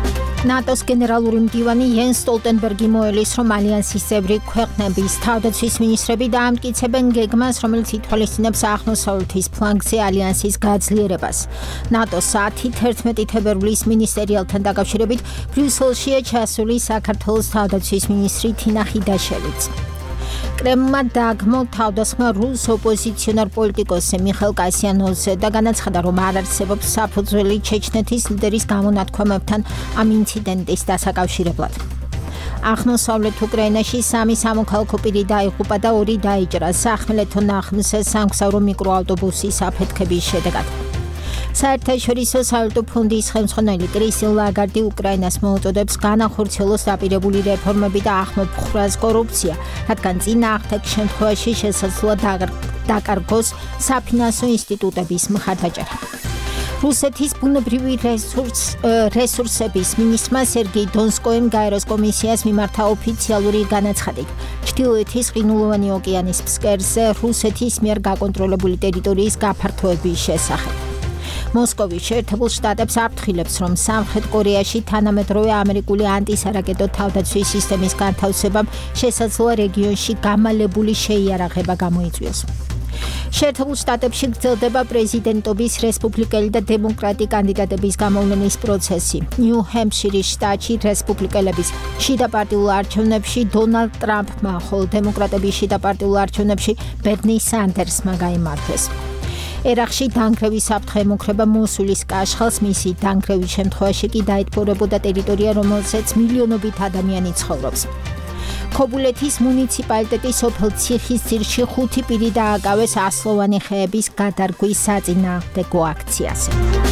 ნატოს გენერალური მდივანი იენს სტოლტენბერგი მოელის, რომ ალიანსის წევრი ქვეყნების თავდაცვის მინისტრები დაამტკიცებენ გეგმას, რომელიც ითვალისწინებს აღმოსავლეთის ფლანგზე ალიანსის გაძლიერებას. ნატოს ათი თერთმეტი თებერვლის მინისტერიალთან დაკავშირებით ბრიუსელშია ჩასული საქართველოს თავდაცვის მინისტრი თინა ხიდაშელიც. კრემლმა დააგმო თავდასხმა რუს ოპოზიციონარ პოლიტიკოსზე მიხეილ კასიანოვზე და განაცხადა, რომ არ არსებობს საფუძველი ჩეჩნეთის ლიდერის გამონათქვამებთან ამ ინციდენტის დასაკავშირებლად. აღმოსავლეთ უკრაინაში სამი სამოქალაქო პირი დაიღუპა და ორი დაიჭრა სახმელეთო ნახმზე სამგზავრო მიკროავტობუსის აფეთქების შედეგად. საერთაშორისო სავალუტო ფონდის ხელმძღვანელი კრისტინ ლაგარდი უკრაინას მოუწოდებს განახორციელოს დაპირებული რეფორმები და ახმოფხვრას კორუფცია, რადგან წინააღმდეგ შემთხვევაში შესაძლოა დაკარგოს საფინანსო ინსტიტუტების მხარდაჭერა. რუსეთის ბუნებრივი რესურსების მინისტრმა სერგეი დონსკოიმ გაეროს კომისიას მიმართა ოფიციალური განაცხადით ჩრდილოეთის ყინულოვანი ოკეანის ფსკერზე რუსეთის მიერ გაკონტროლებული ტერიტორიის გაფართოების შესახებ. მოსკოვი შეერთებულ შტატებს აფრთხილებს, რომ სამხრეთ კორეაში თანამედროვე ამერიკული ანტისარაკეტო თავდაცვის სისტემის განთავსებამ შესაძლოა რეგიონში გამალებული შეიარაღება გამოიწვიოს. შეერთებულ შტატებში გრძელდება პრეზიდენტობის რესპუბლიკელი და დემოკრატი კანდიდატების გამოვლენის პროცესი. ნიუ-ჰემპშირის შტატში რესპუბლიკელების შიდაპარტიულ არჩევნებში დონალდ ტრამპმა, ხოლო დემოკრატების შიდაპარტიულ არჩევნებში ბერნი სანდერსმა გაიმარჯვეს. ერაყში დანგრევის საფრთხე ემუქრება მოსულის კაშხალს, მისი დანგრევის შემთხვევაში კი დაეთბორებოდა ტერიტორია, რომელზეც მილიონობით ადამიანი ცხოვრობს. ქობულეთის მუნიციპალიტეტის სოფელ ციხისძირში ხუთი პირი დააკავეს ასლოვანი ხეების გადარგვის საწინააღმდეგო აქციაზე.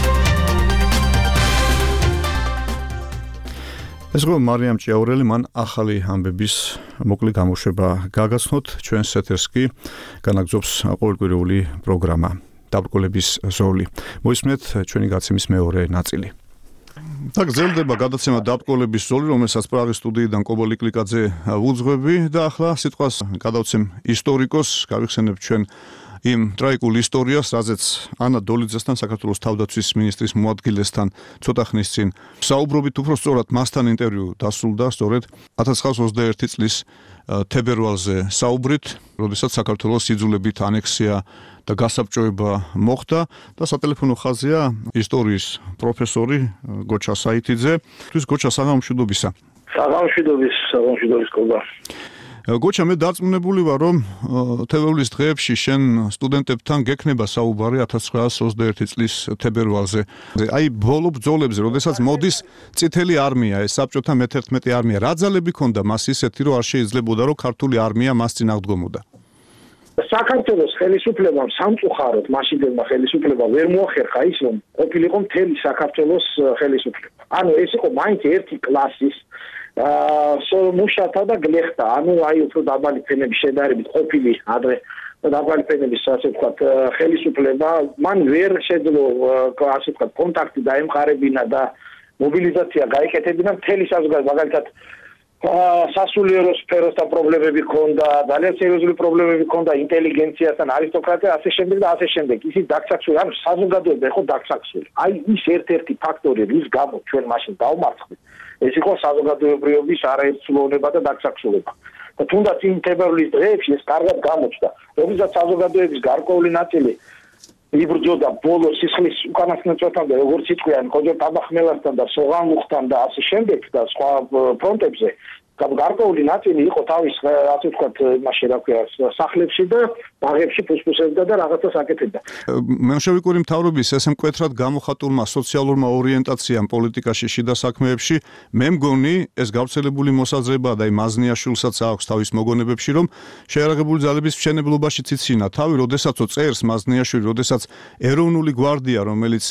ეს იყო მარიამ ჭიაურელი, მან ახალი ამბების მოკლე გამოშვება გაგაცნოთ, ჩვენს ეთერს კი განაგზობს ყოველკვირეული პროგრამა დაბრკოლების ზოლი. მოისმენთ ჩვენი გაცემის მეორე ნაწილი. და გრძელდება გადაცემა დაბრკოლების ზოლი, რომელსაც პრაღის სტუდიიდან კობოლი კლიკაძე ვუძღვები და ახლა სიტყვას გადავცემ ისტორიკოს, გავიხსენებ ჩვენ იმ ტრაიკულ ისტორიას, რაზეც ანა დოლიძესთან, საქართველოს თავდაცვის მინისტრის მოადგილესთან ცოტა ხნის წინ საუბრობით, უფრო სწორად მასთან ინტერვიუ დასრულდა სწორედ ათას ცხრაასი ოცდაერთი წლის თებერვალზე საუბრით, როდესაც საქართველოს იძულებით ანექსია და გასაბჭოება მოხდა და სატელეფონო ხაზია ისტორიის პროფესორი გოჩა საითიძე. თვის გოჩა, საღამოშვიდობისა. საღამოშვიდობის, საღამოშვიდობის ყობა. გოჩა, მე დარწმუნებული ვარ, რომ თებერვლის დღეებში შენ სტუდენტებთან გექნება საუბარი ათას ცხრაასი ოცდაერთი წლის თებერვალზე. აი ბოლო ბრძოლებზე, როდესაც მოდის წითელი არმია, ეს საბჭოთა მეთერთმეტე არმია, რა ძალები ქონდა მას ისეთი, რომ არ შეიძლებოდა, რომ ქართული არმია მას წინ აღდგომოდა? საქართველოს ხელისუფლებამ სამწუხაროდ მაშინდელმა ხელისუფლებამ ვერ მოახერხა ის, რომ ყოფილიყო მთელი საქართველოს ხელისუფლება. ანუ ეს იყო მაინც ერთი კლასის აა მუშათა და გლეხთა, ანუ აი უფრო დაბალი ფენების შედარებით ყოფილი ადრე დაბალი ფენების ასე ვთქვათ ხელისუფლება, მან ვერ შეძლო ასე ვთქვათ კონტაქტი დაემყარებინა და მობილიზაცია გაიკეთებინა მთელი საზოგადოება, მაგალითად სასულიერო სფეროსთან პრობლემები ჰქონდა, ძალიან სერიოზული პრობლემები ჰქონდა ინტელიგენციასთან, არისტოკრატია, ასე შემდეგ და ასე შემდეგ. ისიც დაქცაკსული, ანუ საზოგადოება იყო დაქცაკსული. აი ის ერთ-ერთი ფაქტორი, რის გამო ჩვენ მაშინ დავმარცხდით, ეს იყო საზოგადოებრიობის არაერთწლოვნება და დაქცაკსულება. და თუნდაც იმ თებერვლის დღეებში ეს კარგად გამოჩნდა, როდესაც საზოგადოების გარკვეული ნაწილი იბრძოდა ბოლო სისხლის უკანასკნელწვეთამდე, როგორც იტყვიან, ხოჯო ტაბახმელასთან და სოღანლუხთან და ასე შემდეგ და სხვა ფრონტებზე. გარკვეული ნაწილი იყო თავის ასე ვთქვათ, იმაში რა ქვია, სახლებში და ბაღებში ფუსფუსებდა და რაღაცას აკეთებდა. მენშევიკური მთავრობის ესე მკვეთრად გამოხატულმა სოციალურმა ორიენტაციამ პოლიტიკაში, შიდა საქმეებში, მე მგონი ეს გავრცელებული მოსაზრება და იმ მაზნიაშვილსაც აქვს თავის მოგონებებში, რომ შეიარაღებული ძალების მშენებლობაში ციცინა თავი, როდესაცო წერს მაზნიაშვილი, როდესაც ეროვნული გვარდია, რომელიც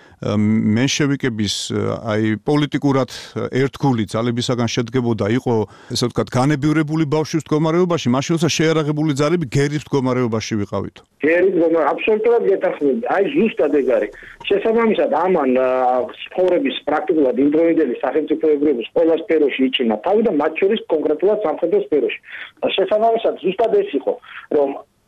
მენშევიკების აი პოლიტიკურად ერთგული ძალებისაგან შედგებოდა, იყო ესე ვთქვათ განებივრებული ბავშვის მდგომარეობაში, მაშინ როცა შეიარაღებული ძალები გერის მდგომარეობაში ვიყავით. გერის მდგომარეობაში აბსოლუტურად გეთანხმები. აი ზუსტად ეგ არის. შესაბამისად ამან ცხოვრების პრაქტიკულად იმდროინდელი სახელმწიფოებრიობის ყველა სფეროში იჩინა თავი და მათ შორის კონკრეტულად სამხედრო სფეროში. შესაბამისად ზუსტად ეს იყო, რომ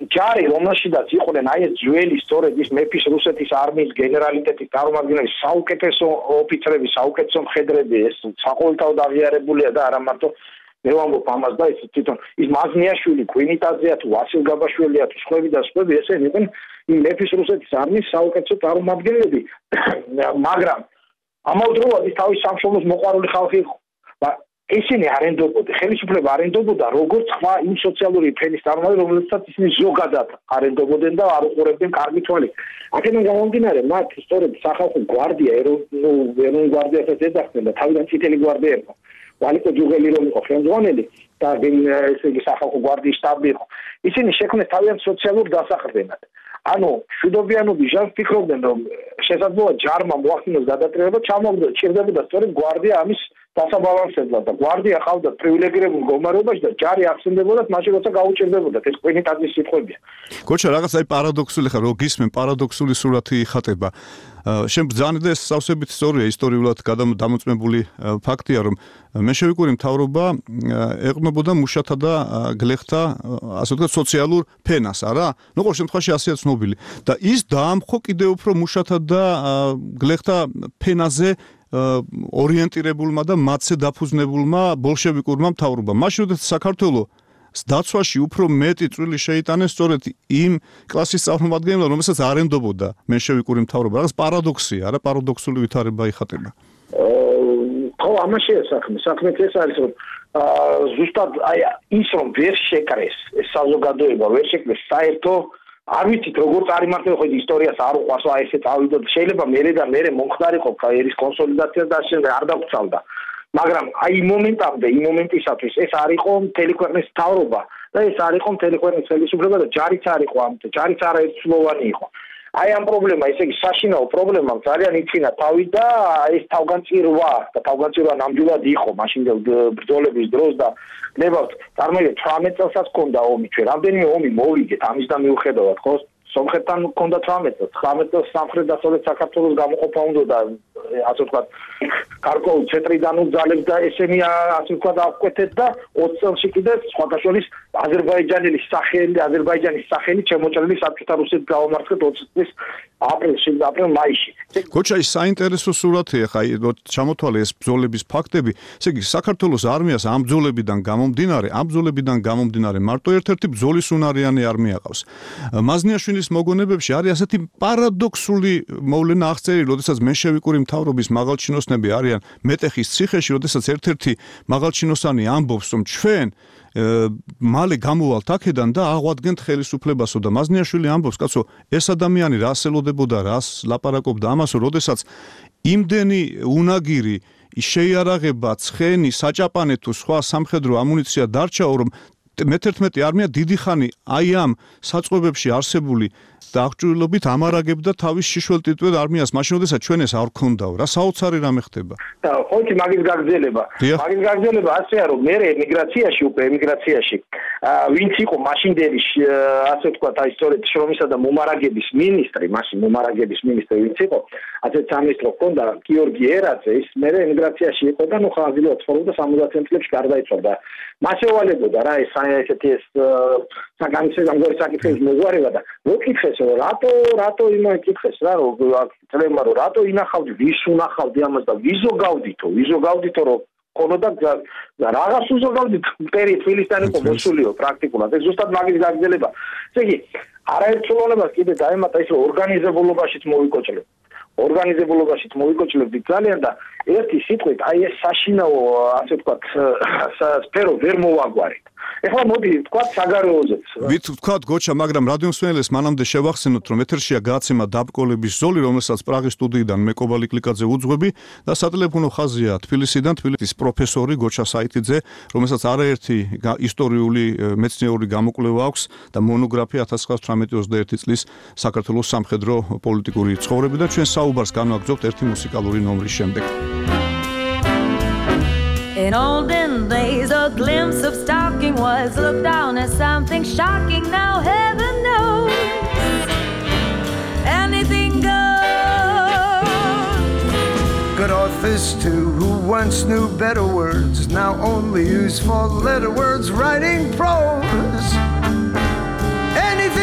ჯარი რომელშიდაც იყვნენ აი ეს ძველი სწორედ ის მეფის რუსეთის არმიის გენერალიტეტის წარმომადგენლები, საუკეთესო ოფიცრები, საუკეთესო მხედრები, ეს საყოველთაოდ აღიარებულია და არა მარტო მე ვამბობ ამას და ის თვითონ ის მაზნიაშვილი, კვინიტაძეა თუ ვასილ გაბაშვილია თუ სხვები და სხვები, ესენი იყვნენ იმ მეფის რუსეთის არმიის საუკეთესო წარმომადგენლები, მაგრამ ამავდროულად ის თავის სამშობლოს მოყვარული ხალხი იყო. ისინი არენდობოდნენ, ხელისუფლება არენდობოდა როგორც სხვა იმ სოციალური ფენის წარმომადგენლები, რომელსაც ისინი ზოგადად არენდობოდნენ და არ უყურებდნენ კარგი თვალით. აქედან გამომდინარე, მათ სწორედ სახალხო გვარდია, ეროვნულ გვარდიასაც ეძახდნენ და თავიდან წითელი გვარდია იყო. ვალიკო ჯუღელი რომ იყო ხელმძღვანელი და ესე იგი სახალხო გვარდიის შტაბი იყო. ისინი შექმნეს თავიანთ სოციალურ დასაყრდენად. ანუ მშვიდობიანობის ჟანს ფიქრობდნენ, რომ შესაძლოა ჯარმა მოახდინოს გადატრიალება, ჩამოვჭირდებოდა სწორედ გვარდია ამის დასაბალანსებლად და გვარდია ყავდა პრივილეგირებულ მდგომარეობაში და ჯარი ახსენდებოდა მაშინ როცა გაუჭირდებოდათ. ეს კვინიტაძის სიტყვებია. გოჩა რაღაც აი პარადოქსული ხარ, რო გისმენ პარადოქსული სურათი იხატება. შენ ბრძანი და ეს სავსებით სწორია, ისტორიულად დამოწმებული ფაქტია, რომ მენშევიკური მთავრობა ეყრდნობოდა მუშათა და გლეხთა, ასე ვთქვათ, სოციალურ ფენას, არა? ნუ ყოველ შემთხვევაში ასეა ცნობილი. და ის დაამხო კიდევ უფრო მუშათა და გლეხთა ფენაზე ორიენტირებულმა და მათზე დაფუძნებულმა ბოლშევიკურმა მთავრობამ. მაშინ როდესაც საქართველოს დაცვაში უფრო მეტი წვლილი შეიტანეს სწორედ იმ კლასის წარმომადგენლებს, რომელსაც არენდობოდა მენშევიკური მთავრობა. რაღაც პარადოქსია, არა? პარადოქსული ვითარება იხატება. ხო, ამაშია საქმე. საქმე ეს არის, რომ ზუსტად აი ის რომ ვერ შეკრეს ეს საზოგადოება, ვერ შეკრეს საერთო არ ვიცით როგორ წარიმართება ხო ისტორიას არ უყვარს აი ესე წავიდოთ შეიძლება მერე და მერე მომხდარიყო ერის კონსოლიდაცია და ასე არ დაგწავდა მაგრამ აი მომენტამდე იმ მომენტისათვის ეს არ იყო მთელი ქვეყნის მთავრობა და ეს არ იყო მთელი ქვეყნის ხელისუფლება და ჯარიც არ იყო ამ ჯარიც არაერთწლოვანი იყო აი ამ პრობლემა ესე იგი საშინაო პრობლემამ ძალიან იწინა თავი და ეს თავგანწირვა და თავგანწირვა ნამდვილად იყო მაშინდელ ბრძოლების დროს და ნებავთ წარმოიდგინეთ თვრამეტ წელსაც ჰქონდა ომი ჩვენ რამდენიმე ომი მოვიგეთ ამის და მიუხედავად ხო სომხეთთან ჰქონდა თვრამეტ წელს ცხრამეტ წელს სამხრეთ დასავლეთ საქართველოს გამოყოფა უნდა და ასე ვთქვათ გარკვეულ ცენტრიდან უძალებს და ესენი ასე ვთქვათ აღკვეთეთ და ოცი წელში კიდე სხვადასხვა აზერბაიჯანელის სახელი აზერბაიჯანის სახელი შემოჭრილი საბჭოთა რუსეთს გაუმართლეთ ოცი წლის აპრილში აპრილ-მაისში. გოჩა ის საინტერესო სურათია ხა ჩამოთვალე ეს ბრძოლების ფაქტები. ესე იგი საქართველოს არმიას ამ ბრძოლებიდან გამომდინარე, ამ ბრძოლებიდან გამომდინარე მარტო ერთ-ერთი ბრძოლის უნარიანი არმია ყავს. მაზნიაშვილის მოგონებებში არის ასეთი პარადოქსული მოვლენა აღწერილი, როდესაც მენშევიკური მთავრობის მაღალჩინოსნები არიან მეტეხის ციხეში, როდესაც ერთ-ერთი მაღალჩინოსანი ამბობს, რომ ჩვენ მალე გამოვალთ აქედან და აღვადგენთ ხელისუფლებასო და მაზნიაშვილი ამბობს, კაცო, ეს ადამიანი რას ელოდებოდა, რას ლაპარაკობდა ამასო, როდესაც იმდენი უნაგირი შეიარაღება, ცხენი, საჭაპანე თუ სხვა სამხედრო ამუნიცია დარჩაო, რომ მეთერთმეტე არმია დიდი ხანი აი ამ საწყობებში არსებული დაღჭურვილობით ამარაგებდა თავის შიშველტიტველ არმიას, მაშინ როდესაც ჩვენ ეს არ გქონდაო, რა საოცარი რამე ხდება. და ხოთი მაგის გაგრძელება. მაგის გაგრძელება ასეა, რომ მე ემიგრაციაში უკვე ემიგრაციაში ვინც იყო მაშინდელი ასე ვთქვათ, აი სწორედ შრომისა და მომარაგების მინისტრი, მაშინ მომარაგების მინისტრი ვინც იყო, ასეთ სამინისტრო ჰქონდა გიორგი ერაძე, ის მე ემიგრაციაში იყო და ნუ ხაზილო ცხოვრობდა სამოცდაათი წლებში გარდაიცვალა. მას ევალებოდა რა ეს ესეთი ეს საკანცელო ამგვარი საკითხების მოგვარება და მოკითხეს რომ რატო რატო იმა კითხეს რა რომ წლება რომ რატო ინახავდი ვის უნახავდი ამას და ვიზო გავდითო ვიზო გავდითო რომ ქონოდა რაღაც უზო გავდით პერი თბილისთან იყო მოსულიო პრაქტიკულად ეს ზუსტად მაგის გაგრძელება ესე იგი არაერთწლოვანებას კიდე დაემატა ის რომ ორგანიზებულობაშიც მოვიკოჭლებ ორგანიზებულობაშიც მოვიკოჭლებდი ძალიან და ერთი სიტყვით აი ეს საშინაო ასე ვთქვათ სფერო ვერ მოვაგვარეთ ეხლა მოდი ვთქვათ საგარეოზეც ვით ვთქვათ გოჩა მაგრამ რადიომსმენელს მანამდე შევახსენოთ რომ ეთერშია გაცემა დაბკოლების ზოლი რომელსაც პრაღის სტუდიიდან მე კობალი კლიკაძე უძღვები და სატელეფონო ხაზია თბილისიდან თბილისის პროფესორი გოჩა საიტიძე რომელსაც არაერთი ისტორიული მეცნიერული გამოკვლევა აქვს და მონოგრაფია ათას ცხრაასი ოცდაერთი წლის საქართველოს სამხედრო პოლიტიკური ცხოვრება და ჩვენ საუბარს განვაგრძობთ ერთი მუსიკალური ნომრის შემდეგ In olden days, a glimpse of stalking was looked down as something shocking. Now heaven knows anything goes. Good authors too, who once knew better words, now only use four-letter words writing prose. Anything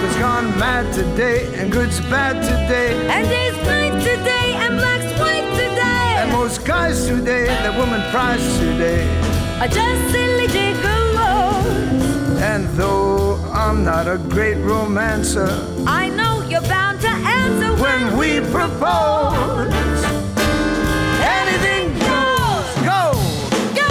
has gone mad today, and good's bad today, And day's night today, and black's white today. and most guys today, the woman prize today. Are just silly gigolos. And though I'm not a great romancer, I know you're bound to answer when we propose, anything goes, go. go.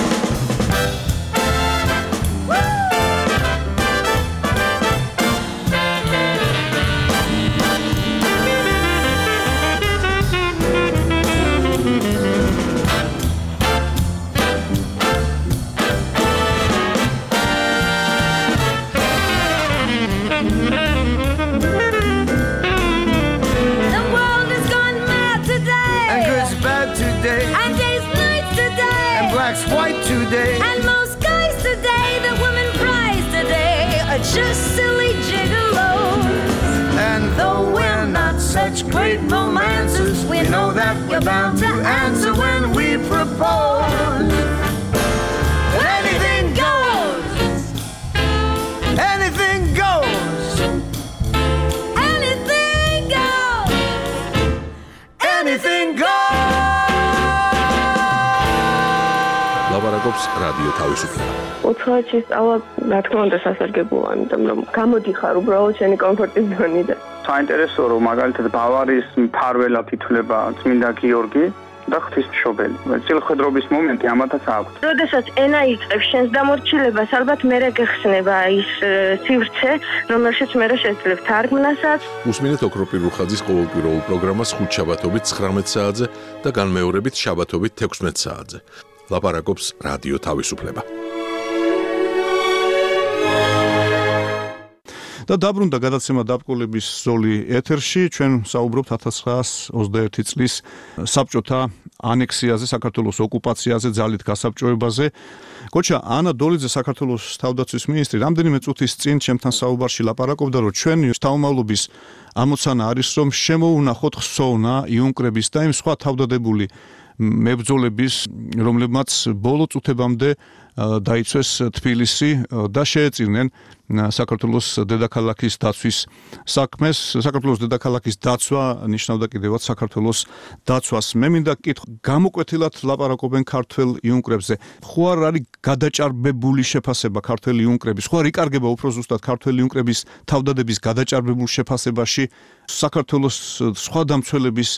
The world has gone mad today. And good's bad today, And day's night today. and black's white today. And most guys today, the women prize today, are just silly gigolos. And though we're not such great romancers, we know that we're bound to answer when we propose. Anything goes. Anything goes. Anything goes. Anything goes. ლაპარაკობს რადიო თავისუფლება. უცხოეთში სწავლა, რა თქმა უნდა, სასარგებლოა, იმიტომ რომ გამოდიხარ უბრალოდ შენი კომფორტის ზონიდან. საინტერესოა რომ მაგალითად ბავარიის მფარველად ითვლება წმინდა გიორგი და ღვთისმშობელი. წილხედრობის მომენტი ამათაც აქვს. როდესაც ენა იწყებს შენს დამორჩილებას, ალბათ მერე გეხსნება ის э, სივრცე, რომელშიც მერე შეძლებ თარგმნასაც. უსმინეთ ოქროპირ რუხაძის ყოველკვირეულ პროგრამას ხუთ შაბათობით ცხრამეტ საათზე და განმეორებით შაბათობით თექვსმეტ საათზე. ლაპარაკობს რადიო თავისუფლება. და დაბრუნდა გადაცემა დაბკოლების ზოლი ეთერში. ჩვენ საუბრობთ ათას ცხრაას ოცდაერთი წლის საბჭოთა ანექსიაზე, საქართველოს ოკუპაციაზე, ძალით გასაბჭოებაზე. კოჩა ანა დოლიძე, საქართველოს თავდაცვის მინისტრი, რამდენიმე წუთის წინ ჩემთან საუბარში ლაპარაკობდა, რომ ჩვენი შთამომავლობის ამოცანა არის, რომ შემოუნახოთ ხსოვნა იუნკრების და იმ სხვა თავდადებული მებრძოლების, რომლებმაც ბოლო წუთებამდე დაიცვეს თბილისი და შეეწირნენ საქართველოს დედაქალაქის დაცვის საქმეს. საქართველოს დედაქალაქის დაცვა ნიშნავდა კიდევაც საქართველოს დაცვას. მე მინდა კითხო, გამოკვეთილად ლაპარაკობენ ქართველ იუნკრებზე. ხო არ არის გადაჭარბებული შეფასება ქართველი იუნკრების? ხო არ იკარგება უფრო ზუსტად ქართველი იუნკრების თავდადების გადაჭარბებულ შეფასებაში საქართველოს სხვა დამცველების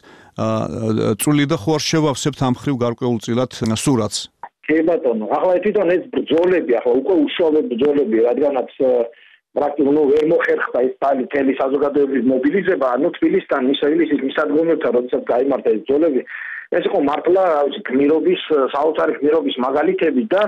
წვლილი და ხო არ შევავსებთ ამ ხრივ გარკვეულწილად სურათს? კი ბატონო, ახლა თვითონ ეს ბრძოლები, ახლა უკვე უშუალო ბრძოლები, რადგანაც პრაქტიკულად ვერ მოხერხდა ეს თელი საზოგადოების მობილიზება, ანუ თბილისთან მისავილის მისადგომებთან, როდესაც გაიმართა ეს ბრძოლები, ეს იყო მართლა გმირობის, საოცარი გმირობის მაგალითები და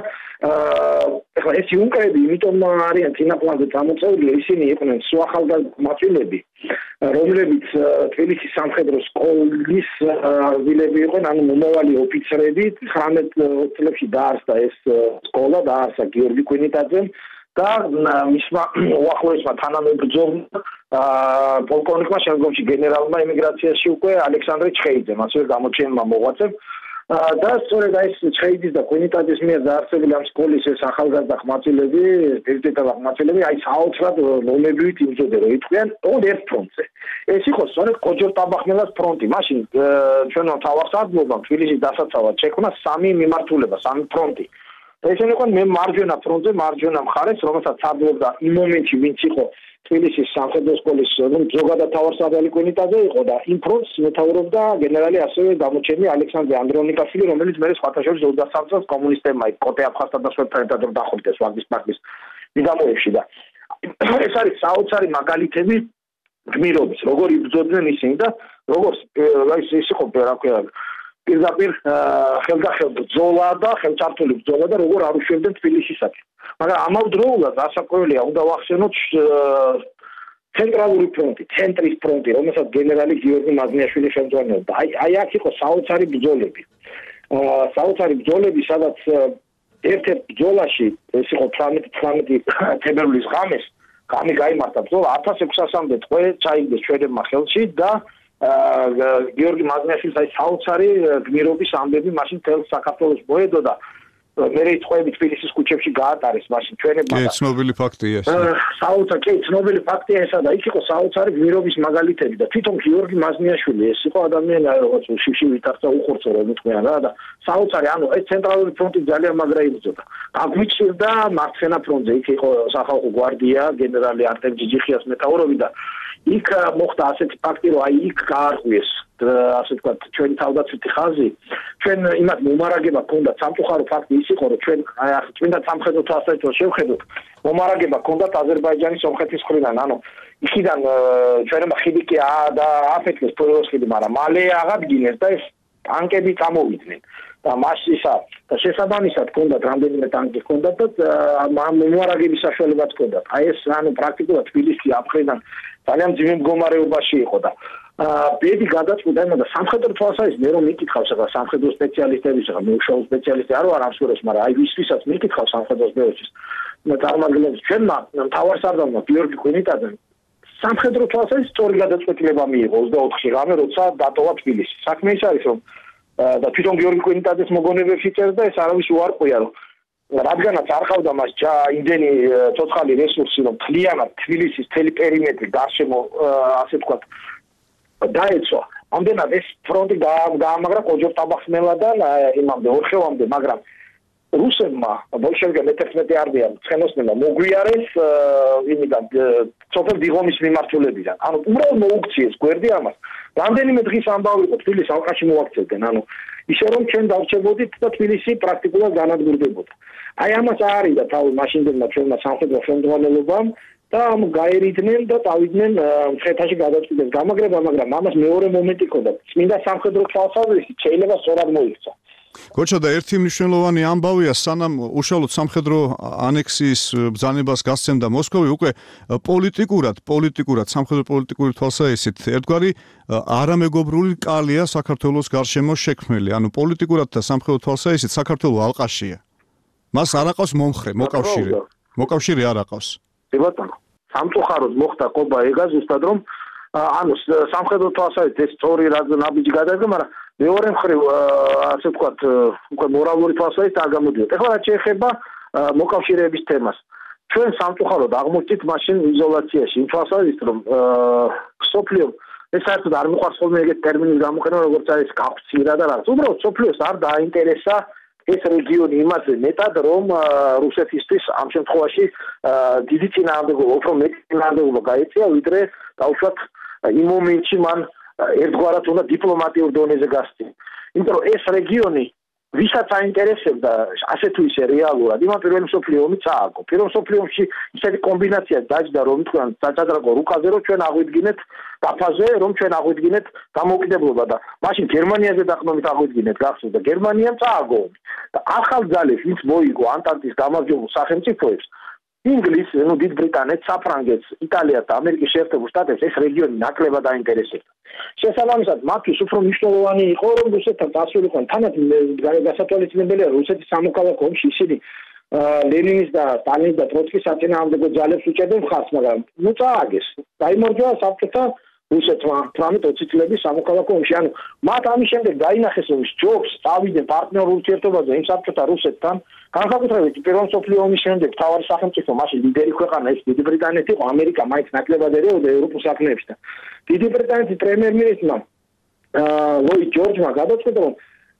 ახლა ეს იუნკრები, იმიტომ არიან წინაპლანზე წამოწევრილი, ისინი იყვნენ სუახალგაზრდა მაწილები, რომლებიც თბილისის სამხედრო სკოლის ვილები იყვნენ, ანუ მომავალი ოფიცრები. ცხრამეტ წლებში დაარსდა ეს სკოლა, დაარსა გიორგი კვინიტაძემ და მისმა უახლოესმა თანამებრძოლმა პოლკოვნიკმა, შემდგომში გენერალმა ემიგრაციაში უკვე ალექსანდრე ჩხეიძემ, ასევე გამოჩენილმა მოღვაწემ და სწორედ ეს ჩხეიძის და კვინიტაძის მიერ დაარსებული ამ სკოლის ეს ახალგაზრდა ხმაწილები, დეპუტატები ხმაწილები, აი საოცრად ნომებივით იმზოდნენ, რომ იტყვიან ოღონდ ერთ ფრონტზე. ეს იყო სწორედ კოჯორ-ტაბახმელას ფრონტი. მაშინ ჩვენო თავახსარდლობამ თბილისის დასაცავად შექმნა სამი მიმართულება, სამი ფრონტი. ესენი იყო მე მარჯვენა ფრონტზე, მარჯვენა მხარეს, რომელსაც სარდლობდა იმ მომენტში, ვინც იყო თბილისის სამხედრო სკოლის ზოგადად თავარსარდალი კვინიტაძე იყო და იმ ფრონტს მეთაურობდა გენერალი ასევე გამოჩენილი ალექსანდრე ანდრონიკაშვილი, რომელიც მე სხვათა შორის ოცდასამ წელს კომუნისტებმა კოტე აფხაზთან და სხვებთან ერთად დახვრიტეს ვაგნის პარტიის მიდამოებში და ეს არის საოცარი მაგალითები გმირობის, როგორ იბრძოდნენ ისინი და როგორ ის იყო რა ქვია პირდაპირ ხელდახელ ბრძოლა და ხელწართული ბრძოლა და როგორ არ უშვებდნენ თბილისისაკენ. მაგრამ ამავდროულად ასაკვირველია უნდა ვახსენოთ ცენტრალური ფრონტი, ცენტრის ფრონტი, რომელსაც გენერალი გიორგი მაზნიაშვილი ხელმძღვანელობდა. აი აი აქ იყო საოცარი ბრძოლები. საოცარი ბრძოლები, სადაც ერთ-ერთ ბრძოლაში ეს იყო თვრამეტი თებერვლის ღამეს, ღამე გაიმართა ბრძოლა ათას ექვსასამდე ტყვე ჩაიგდეს ჩვენებმა ხელში და გიორგი მაზნიაშვილის აი საოცარი გმირობის ამბები მაშინ თელ საქართველოს მოედო და მე რითხოვები თბილისის ქუჩებში გაატარეს მაშინ ჩვენებმა კი ცნობილი ფაქტია ეს საოცარ კი ცნობილი ფაქტია ესა და იქ იყო საოცარი გმირობის მაგალითები და თვითონ გიორგი მაზნიაშვილი ეს იყო ადამიანი რაღაც შიში ვითარცა უხორცო რომ უთქვიან რა და საოცარი ანუ ეს ცენტრალური ფრონტი ძალიან მაგრა იბრძოდა აგვიჭირდა მარცხენა ფრონტზე იქ იყო სახალხო გვარდია გენერალი არტემ ჯიჯიხიას მეტაურები და იქ მოხდა ასეთი ფაქტი რომ აი იქ გაარღვიეს ასე ვთქვათ ჩვენი თავდაცვითი ხაზი ჩვენ იმათ მომარაგება ქონდა სამწუხარო ფაქტი ის იყო რომ ჩვენ აი ახლა წმინდა სამხედრო თვალსაჩინო შევხედოთ მომარაგება ქონდა აზერბაიჯანის სომხეთის მხრიდან ანუ იქიდან ჩვენმა ხიდი კი და აფეთქეს პოლიოს ხიდი მაგრამ მალე აღადგინეს და ეს ტანკები წამოვიდნენ და მასისა და შესაბამისად ქონდათ რამდენიმე ტანკი ქონდათ და მომარაგების საშუალებაც ქონდათ აი ეს ანუ პრაქტიკულად თბილისი აფრიდან ძალიან ძიმე მდგომარეობაში იყო და ბედი გადაწყვიტა იმას და სამხედრო თვალსაზრისით მე რომ მიკითხავს ახლა სამხედრო სპეციალისტების ახლა მუშაობ სპეციალისტი არ ვარ ამ სფეროს მაგრამ აი ვისთვისაც მიკითხავს სამხედრო სფეროში და წარმოგიდგენთ ჩვენმა მთავარსარდალმა გიორგი კვინიტაძემ სამხედრო თვალსაზრისით სწორი გადაწყვეტილება მიიღო ოცდაოთხი ღამე როცა დატოვა თბილისი საქმე ის არის რომ და თვითონ გიორგი კვინიტაძეს მოგონებებში წერდა და ეს არავის უარყვია რომ რადგანაც არ ხავდა მას იმდენი ცოცხალი რესურსი რომ თლიანად თბილისის მთელი პერიმეტრი გარშემო ასე ვთქვათ დაეცვა ამდენად ეს ფრონტი გაამაგრა ყოჯორტაბახსნელადან იმამდე ორხევამდე მაგრამ რუსებმა ბოლშევიკებმა მეთერთმეტე არტიამ ცხენოსნებმა მოგვიარეს იმიდან სოფელ დიღომის მიმართულებიდან ანუ უბრალოდ მოუქციეს გვერდი ამას რამდენიმე დღის ამბავი იყო თბილისის ალყაში მოაქცევდნენ ანუ ისე რომ ჩვენ დავჭებოდით და თბილისი პრაქტიკულად განადგურდებოდა აი ამას არიდა თავი მაშინდელმა ჩვენმა სამხედრო ხელმძღვანელობამ და გაერიდნენ და წავიდნენ მცხეთაში გადაწყვეტეს გამაგრება მაგრამ ამას მეორე მომენტი ჰქონდა წმინდა სამხედრო თვალსაზრისით შეიძლება სწორად მოიქცა გოჩა და ერთი მნიშვნელოვანი ამბავია სანამ უშუალოდ სამხედრო ანექსიის ბრძანებას გასცემდა მოსკოვი უკვე პოლიტიკურად პოლიტიკურად სამხედრო პოლიტიკური თვალსაზრისით ერთგვარი არამეგობრული კალია საქართველოს გარშემო შექმნილი ანუ პოლიტიკურად და სამხედრო თვალსაზრისით საქართველო ალყაშია მას არ აყავს მომხრე მოკავშირე მოკავშირე არ აყავს კი ბატონო სამწუხაროდ მოხდა ყობა ეგა ზუსტად რომ ანუ სამხედრო თვალსაზრისით ეს სწორი ნაბიჯი გადადგა მაგრამ მეორე მხრივ ასე ვთქვათ უკვე მორალური თვალსაზრისით არ გამოდიოდა. ეხლა რაც შეეხება მოკავშირეების თემას. ჩვენ სამწუხაროდ აღმოჩნდით მაშინ იზოლაციაში იმ თვალსაზრისით რომ სოფლიო ეს საერთოდ არ მიყვარს ხოლმე ეგეთ ტერმინის გამოყენება როგორც არის გავრცირა და რაღაც. უბრალოდ სოფლიოს არ დაინტერესა ეს რეგიონი იმაზე მეტად რომ რუსეთისთვის ამ შემთხვევაში დიდი წინააღმდეგობა უფრო მეტი წინააღმდეგობა გაეწია ვიდრე დაუშვათ იმ მომენტში მან ერთგვარად უნდა დიპლომატიურ დონეზე გასცენ. იმიტომ რომ ეს რეგიონი ვისაც აინტერესებდა ასე თუ ისე რეალურად იმან პირველი მსოფლიო ომი წააგო. პირველ მსოფლიო ომში ისეთი კომბინაცია დაჯდა რომ თქვენ დაჭადრაკო რუკაზე რომ ჩვენ აღვიდგინეთ დაფაზე რომ ჩვენ აღვიდგინეთ დამოუკიდებლობა და მაშინ გერმანიაზე დაყრდნობით აღვიდგინეთ გახსოვთ და გერმანიამ წააგო ომი. და ახალ ძალებს ვინც მოიგო ანტანტის გამარჯვებულ სახელმწიფოებს ინგლისს, ну დიდ ბრიტანეთს, საფრანგეთს, იტალიას და ამერიკის შეერთებულ შტატებს ეს რეგიონი ნაკლებად აინტერესებდა. შესაბამისად, მათთვის უფრო მნიშვნელოვანი იყო რომ რუსეთთან წასულიყვნენ. თანაც გასათვალისწინებელია რუსეთის სამოქალაქო ომში ისინი ლენინის და სტალინის და ტროცკის საწინააღმდეგო ძალებს უჭერდნენ ხაზს, მაგრამ ნუ წააგეს. დაიმორჩა საბჭოთა რუსეთმა თვრამეტ ოცი წლების სამოქალაქო ომში. ანუ მათ ამის შემდეგ დაინახეს რომ ჯობს წავიდნენ პარტნიორულ ურთიერთობაზე იმ საბჭოთა რუსეთთან. განსაკუთრებით პირველ მსოფლიო ომის შემდეგ მთავარი სახელმწიფო მაშინ ლიდერი ქვეყანა ეს დიდი ბრიტანეთი იყო, ამერიკა მაინც ნაკლებად ერეოდა ევროპულ საქმეებში და დიდი ბრიტანეთის პრემიერ-მინისტრმა ლოიდ ჯორჯმა გადაწყვეტა რომ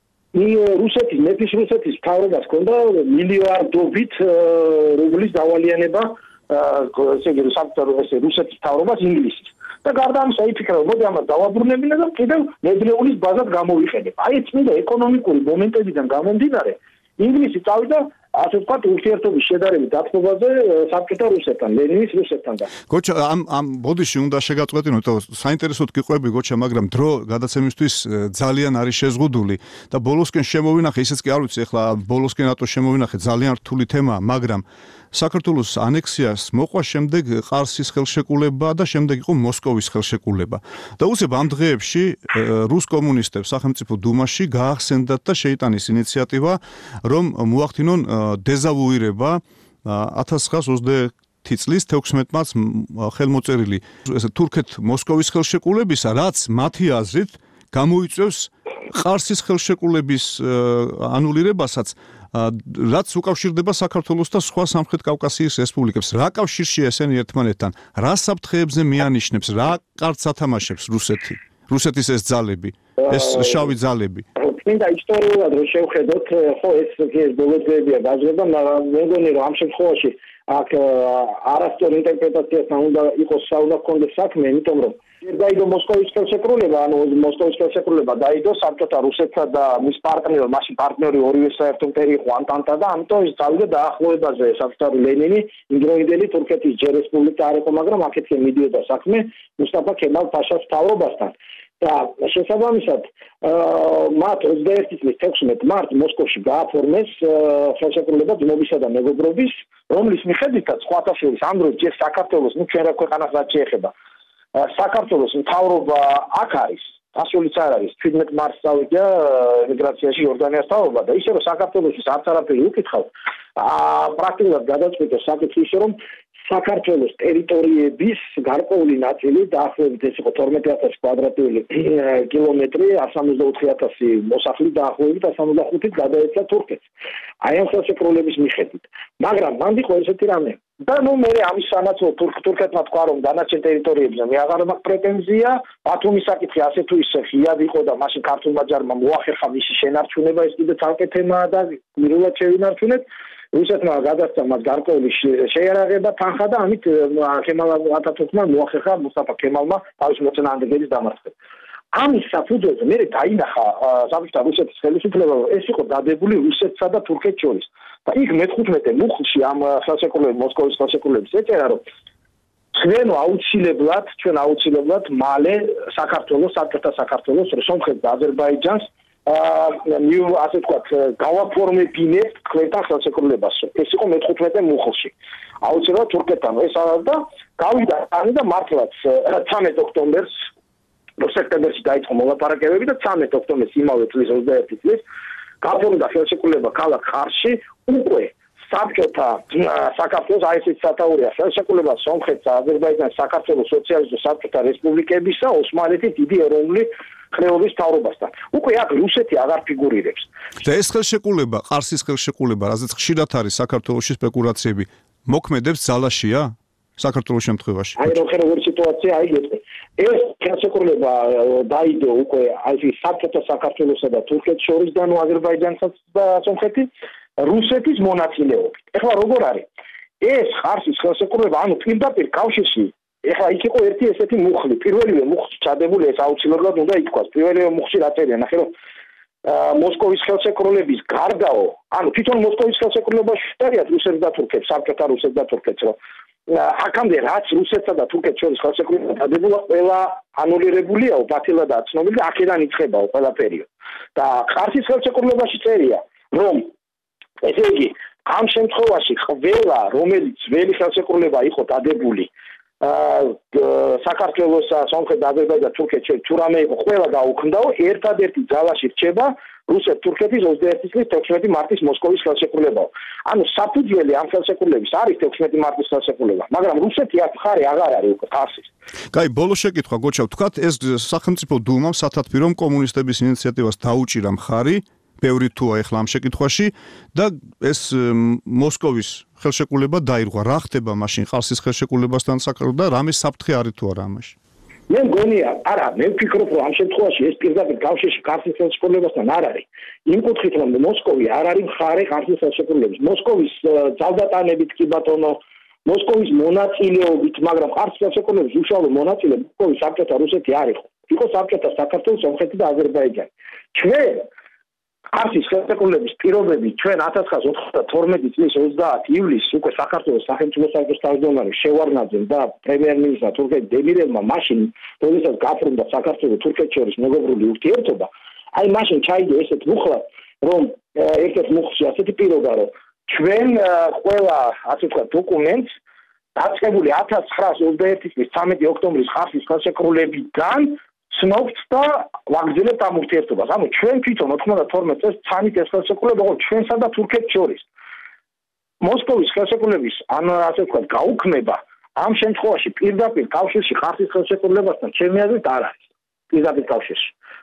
რუსეთის მეფის რუსეთის მთავრობას ჰქონდა მილიარდობით რუბლის დავალიანება ესე იგი რუსეთის მთავრობას ინგლისის და გარდა ამისა იფიქრა რომ მოდი ამას დავაბრუნებინა და კიდევ ნედლეულის ბაზად გამოვიყენებ. აი წმინდა ეკონომიკური მომენტებიდან გამომდინარე ინგლისი წავიდა ასე ვთქვათ ურთიერთობის შედარებით დათმობაზე საბჭოთა რუსეთთან, ლენინის რუსეთთან და გოჩა ამ ამ ბოდიში უნდა შეგაწყვეტინოთ, საინტერესოდ გიყვები გოჩა, მაგრამ დრო გადაცემისთვის ძალიან არის შეზღუდული და ბოლოსკენ შემოვინახე, ისიც კი არ ვიცი, ახლა ბოლოსკენ რატო შემოვინახე, ძალიან რთული თემაა, მაგრამ საქართველოს ანექსიას მოყვა შემდეგ ყარსის ხელშეკრულება და შემდეგ იყო მოსკოვის ხელშეკრულება. და უცებ ამ დღეებში რუს კომუნისტებს სახელმწიფო დუმაში გაახსენდათ და შეიტანეს ინიციატივა, რომ მოახდინონ დეზავუირება ათას ცხრაას ოცდაერთი წლის თექვსმეტ მარტს ხელმოწერილი თურქეთ-მოსკოვის ხელშეკრულებისა, რაც მათი აზრით გამოიწვევს ყარსის ხელშეკრულების ანულირებასაც რაც უკავშირდება საქართველოს და სხვა სამხრეთ კავკასიის რესპუბლიკებს. რა კავშირშია ესენი ერთმანეთთან? რა საფრთხეებზე მიანიშნებს? რა კარტს ათამაშებს რუსეთი? რუსეთის ეს ძალები, ეს შავი ძალები. წმინდა ისტორიულად რო შევხედოთ, ხო ეს ეს ბოლოდებია გაძლება, მაგრამ მე მგონი რომ ამ შემთხვევაში აქ არასწორ ინტერპრეტაციასთან უნდა იყოს საუბარი კონდეს საქმე, იმიტომ რომ დაიდო მოსკოვის ხელშეკრულება, ანუ მოსკოვის ხელშეკრულება დაიდო საბჭოთა რუსეთსა და მის პარტნიორ, მაშინ პარტნიორი ორივე საერთო იმპერია იყო ანტანტა და ამიტომ ის წავიდა დაახლოებაზე საბჭოთა ლენინი, იმდროინდელი თურქეთის ჯერ რესპუბლიკა არ იყო, მაგრამ აქეთკენ მიდიოდა საქმე მუსტაფა ქემალ ფაშას მთავრობასთან. და შესაბამისად, მათ ოცდაერთი წლის თექვსმეტ მარტს მოსკოვში გააფორმეს ხელშეკრულება ძმობისა და მეგობრობის, რომლის მიხედვითაც სხვათა შორის ამ დროს ჯერ საქართველოს, ნუ ჩვენ რა ქვეყანას რაც შეეხება, საქართველოს მთავრობა აქ არის, ასულიც არ არის, ჩვიდმეტ მარტს წავიდა ემიგრაციაში იორდანიას მთავრობა და ისე რომ საქართველოსის არც არაფერი უკითხავ, პრაქტიკულად გადაწყვიტეს საკითხი ისე რომ საქართველოს ტერიტორიების გარკვეული ნაწილი დაახლოებით ეს იყო თორმეტი ათასი კვადრატული კილომეტრი, არც ოცდაოთხი ათასი მოსახლე დაახლოებით არც ოცდახუთით გადაეცა თურქეთს. აი ამ ხელშეკრულების მიხედვით. მაგრამ მან იყო ესეთი რამე. და ნუ მე ამის სანაცვლოდ თურქეთმა თქვა რომ დანარჩენ ტერიტორიებზე მე აღარ მაქვს პრეტენზია, ბათუმის საკითხი ასე თუ ისე ხიად იყო და მაშინ ქართულმა ჯარმა მოახერხა მისი შენარჩუნება, ეს კიდე ცალკე თემაა და მირულად შევინარჩუნეთ. რუსეთმა გადასცა მას გარკვეული შეიარაღება თანხა და ამით ქემალ ათათურქმა მოახერხა მუსტაფა ქემალმა თავის მოწინააღმდეგეების დამარცხება. ამის საფუძველზე მე დაინახა საბჭოთა რუსეთის ხელისუფლება, ეს იყო დადებული რუსეთსა და თურქეთს შორის. და იქ მეთხუთმეტე მუხლში ამ ხელშეკრულების მოსკოვის ხელშეკრულების ეწერა რომ ჩვენ აუცილებლად, ჩვენ აუცილებლად მალე საქართველოს, საბჭოთა საქართველოს, სომხეთს და აზერბაიჯანს ნიუ ასე ვთქვათ, გავაფორმებინებთ ქვეყნთან ხელშეკრულებას. ეს იყო მეთხუთმეტე მუხლში. აუცილებლად თურქეთთან ეს არა და გავიდა ანი და მართლაც ცამეტ ოქტომბერს, სექტემბერში დაიწყო მოლაპარაკებები და ცამეტ ოქტომბერს იმავე წლის ოცდაერთი წლის გაფორმდა ხელშეკრულება ქალაქ ხარში, უკვე საბჭოთა საქართველოს აი ესეც სათაურია ხელშეკრულება სომხეთს, აზერბაიჯანს, საქართველოს სოციალისტურ საბჭოთა რესპუბლიკებისა, ოსმალეთის დიდი ეროვნული ხმელობის მთავრობასთან. უკვე აქ რუსეთი აღარ ფიგურირებს. და ეს ხელშეკრულება, ყარსის ხელშეკრულება, რაზეც ხშირად არის საქართველოში სპეკულაციები, მოქმედებს ძალაშია საქართველოს შემთხვევაში. აი როგორი სიტუაცია აიგეთ. ეს ხელშეკრულება დაიდო უკვე აი საბჭოთა საქართველოსა და თურქეთს შორის და ნუ აზერბაიჯანსა და სომხეთის რუსეთის მონაწილეობით. ეხლა როგორ არის? ეს ხარსის ხელშეკრულება, ანუ პირდაპირ კავშირში, ეხლა იქ იყო ერთი ესეთი მუხლი, პირველივე მუხლში ჩადებული ეს აუცილებლად უნდა ითქვას. პირველივე მუხლში რა წერია, ნახე რომ მოსკოვის ხელშეკრულების გარდაო, ანუ თვითონ მოსკოვის ხელშეკრულებაში შედარია რუსეთს და თურქეთს, საბჭოთა რუსეთს და თურქეთს, რომ აქამდე რაც რუსეთსა და თურქეთს შორის ხელშეკრულება დადებულა, ყველა ანულირებულია, ბათილადაა ცნობილი და აქედან იწყებაო ყველაფერი. და ხარსის ხელშეკრულებაში წერია, რომ ესე იგი, ამ შემთხვევაში ყველა, რომელიც ძველი ხელშეკრულება იყო დადებული საქართველოსა, სომხეთს, აზერბაიჯანსა და თურქეთს შორის თუ რამე იყო, ყველა გაუქმდაო, ერთადერთი ძალაში რჩება რუსეთ-თურქეთის ოცდაერთი წლის თექვსმეტი მარტის მოსკოვის ხელშეკრულებაო. ანუ საფუძველი ამ ხელშეკრულების არის თექვსმეტი მარტის ხელშეკრულება, მაგრამ რუსეთი აქ მხარე აღარ არის უკვე ხარსის. კაი, ბოლო შეკითხვა გოჩა, ვთქვათ, ეს სახელმწიფო დუმამ სათათბირომ კომუნისტების ინიციატივას დაუჭირა მხარი, ბევრი თუა ეხლა ამ შეკითხვაში და ეს მოსკოვის ხელშეკრულება დაირღვა. რა ხდება მაშინ ყარსის ხელშეკრულებასთან საკითხი და რამე საფრთხე არის თუ არა ამაში? მე მგონია, არა, მე ვფიქრობ, რომ ამ შემთხვევაში ეს პირდაპირ კავშირში ყარსის ხელშეკრულებასთან არ არის. იმ კუთხით, რომ მოსკოვი არ არის მხარე ყარსის ხელშეკრულების. მოსკოვის ძალდატანებით კი ბატონო, მოსკოვის მონაწილეობით, მაგრამ ყარსის ხელშეკრულების უშუალო მონაწილე მოსკოვის საბჭოთა რუსეთი არ იყო. იყო საბჭოთა საქართველოს, სომხეთი და აზერბაიჯანი. ჩვენ ყარსის ხელშეკრულების პირობები ჩვენ ათას ცხრაას ოცდათორმეტი წლის ოცდაათი ივლისს უკვე საქართველოს სახელმწიფო საბჭოს თავმჯდომარე შევარნაძემ და პრემიერ-მინისტრმა თურქეთის დემირელმა მაშინ, როდესაც გაფორმდა საქართველოს თურქეთს შორის მეგობრული ურთიერთობა, აი მაშინ ჩაიდო ესეთ მუხლად, რომ ერთ-ერთ მუხლში ასეთი პირობა, რომ ჩვენ ყველა ასე ვთქვათ დოკუმენტს დაწყებული ათას ცხრაას ოცდაერთი წლის ცამეტი ოქტომბრის ყარსის ხელშეკრულებიდან ცნობთ და ვაგრძელებთ ამ ურთიერთობას. ანუ ჩვენ თვითონ ოთხმოცდათორმეტ წელს ცანით ეს ხელშეკრულება იყო ჩვენსა და თურქეთს შორის. მოსკოვის ხელშეკრულების ან ასე ვთქვათ გაუქმება ამ შემთხვევაში პირდაპირ კავშირში ყარსის ხელშეკრულებასთან ჩემი აზრით არ არის. პირდაპირ კავშირში.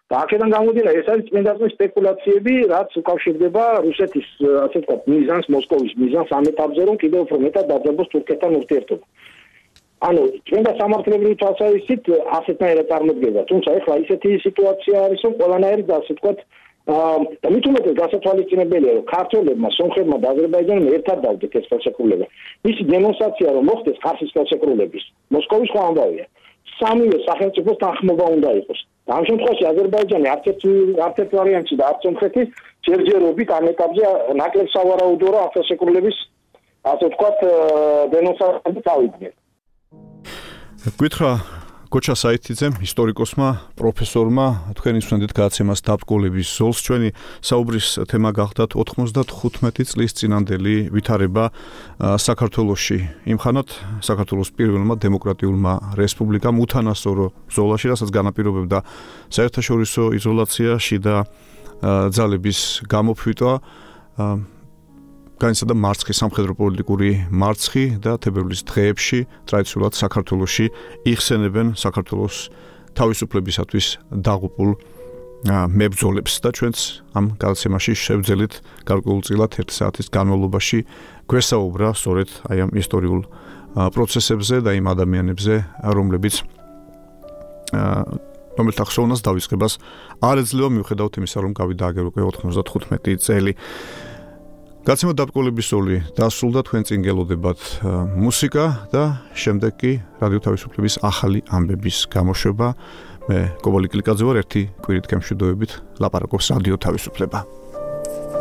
და აქედან გამოდიოდა ეს არის წმინდაწყლის სპეკულაციები, რაც უკავშირდება რუსეთის, ასე ვთქვათ, მიზანს, მოსკოვის მიზანს ამ ეტაპზე, რომ კიდევ უფრო მეტად დაძაბოს თურქეთთან ურთიერთობა. ანუ წმინდა სამართლებრივი თვალსაზრისით ასეთნაირად წარმოდგება, თუმცა ეხლა ისეთი სიტუაცია არის, რომ ყველანაირად ასე ვთქვათ, და მით უმეტეს გასათვალისწინებელია, რომ ქართველებმა, სომხებმა და აზერბაიჯანელმა ერთად დავდეთ ეს ხელშეკრულება. მისი დენონსაცია რომ მოხდეს ხარსის ხელშეკრულების, მოსკოვის სხვა ამბავია. სამივე სახელმწიფოს თანხმობა უნდა იყოს. და ამ შემთხვევაში აზერბაიჯანი არც ერთ არც ერთ ვარიანტში და არც სომხეთი ჯერჯერობით ამ ეტაპზე ნაკლებ სავარაუდოა ამ ხელშეკრულების, ასე ვთქვათ, დენონსაციას ავიდნენ. გითხრა გოჩა საითიძემ, ისტორიკოსმა, პროფესორმა, თქვენი სვენდით გააცემას დაბრკოლების ზოლს. ჩვენი საუბრის თემა გახდათ ოთხმოცდახუთმეტი წლის წინანდელი ვითარება საქართველოში. იმხანად საქართველოს პირველმა დემოკრატიულმა რესპუბლიკამ უთანასწორო ბრძოლაში, რასაც განაპირობებდა საერთაშორისო იზოლაციაში და ძალების გამოფიტვა, განიცადა მარცხი, სამხედრო პოლიტიკური მარცხი და თებერვლის დღეებში ტრადიციულად საქართველოში იხსენებენ საქართველოს თავისუფლებისათვის დაღუპულ მებრძოლებს და ჩვენც ამ გადაცემაში შევძელით გარკვეულწილად ერთი საათის განმავლობაში გვესაუბრა სწორედ აი ამ ისტორიულ პროცესებზე და იმ ადამიანებზე, რომლებიც რომელთა ხსოვნას დავიწყებას არ ეძლევა მიუხედავად იმისა, რომ გავიდა აგერ უკვე ოთხმოცდახუთმეტი წელი. გაცემა დაბრკოლების ზოლი დასრულდა, თქვენ წინ გელოდებათ მუსიკა და შემდეგ კი რადიო თავისუფლების ახალი ამბების გამოშვება. მე კობალი კლიკაძე ვარ, ერთი კვირით გემშვიდობებით ლაპარაკობს რადიო თავისუფლება.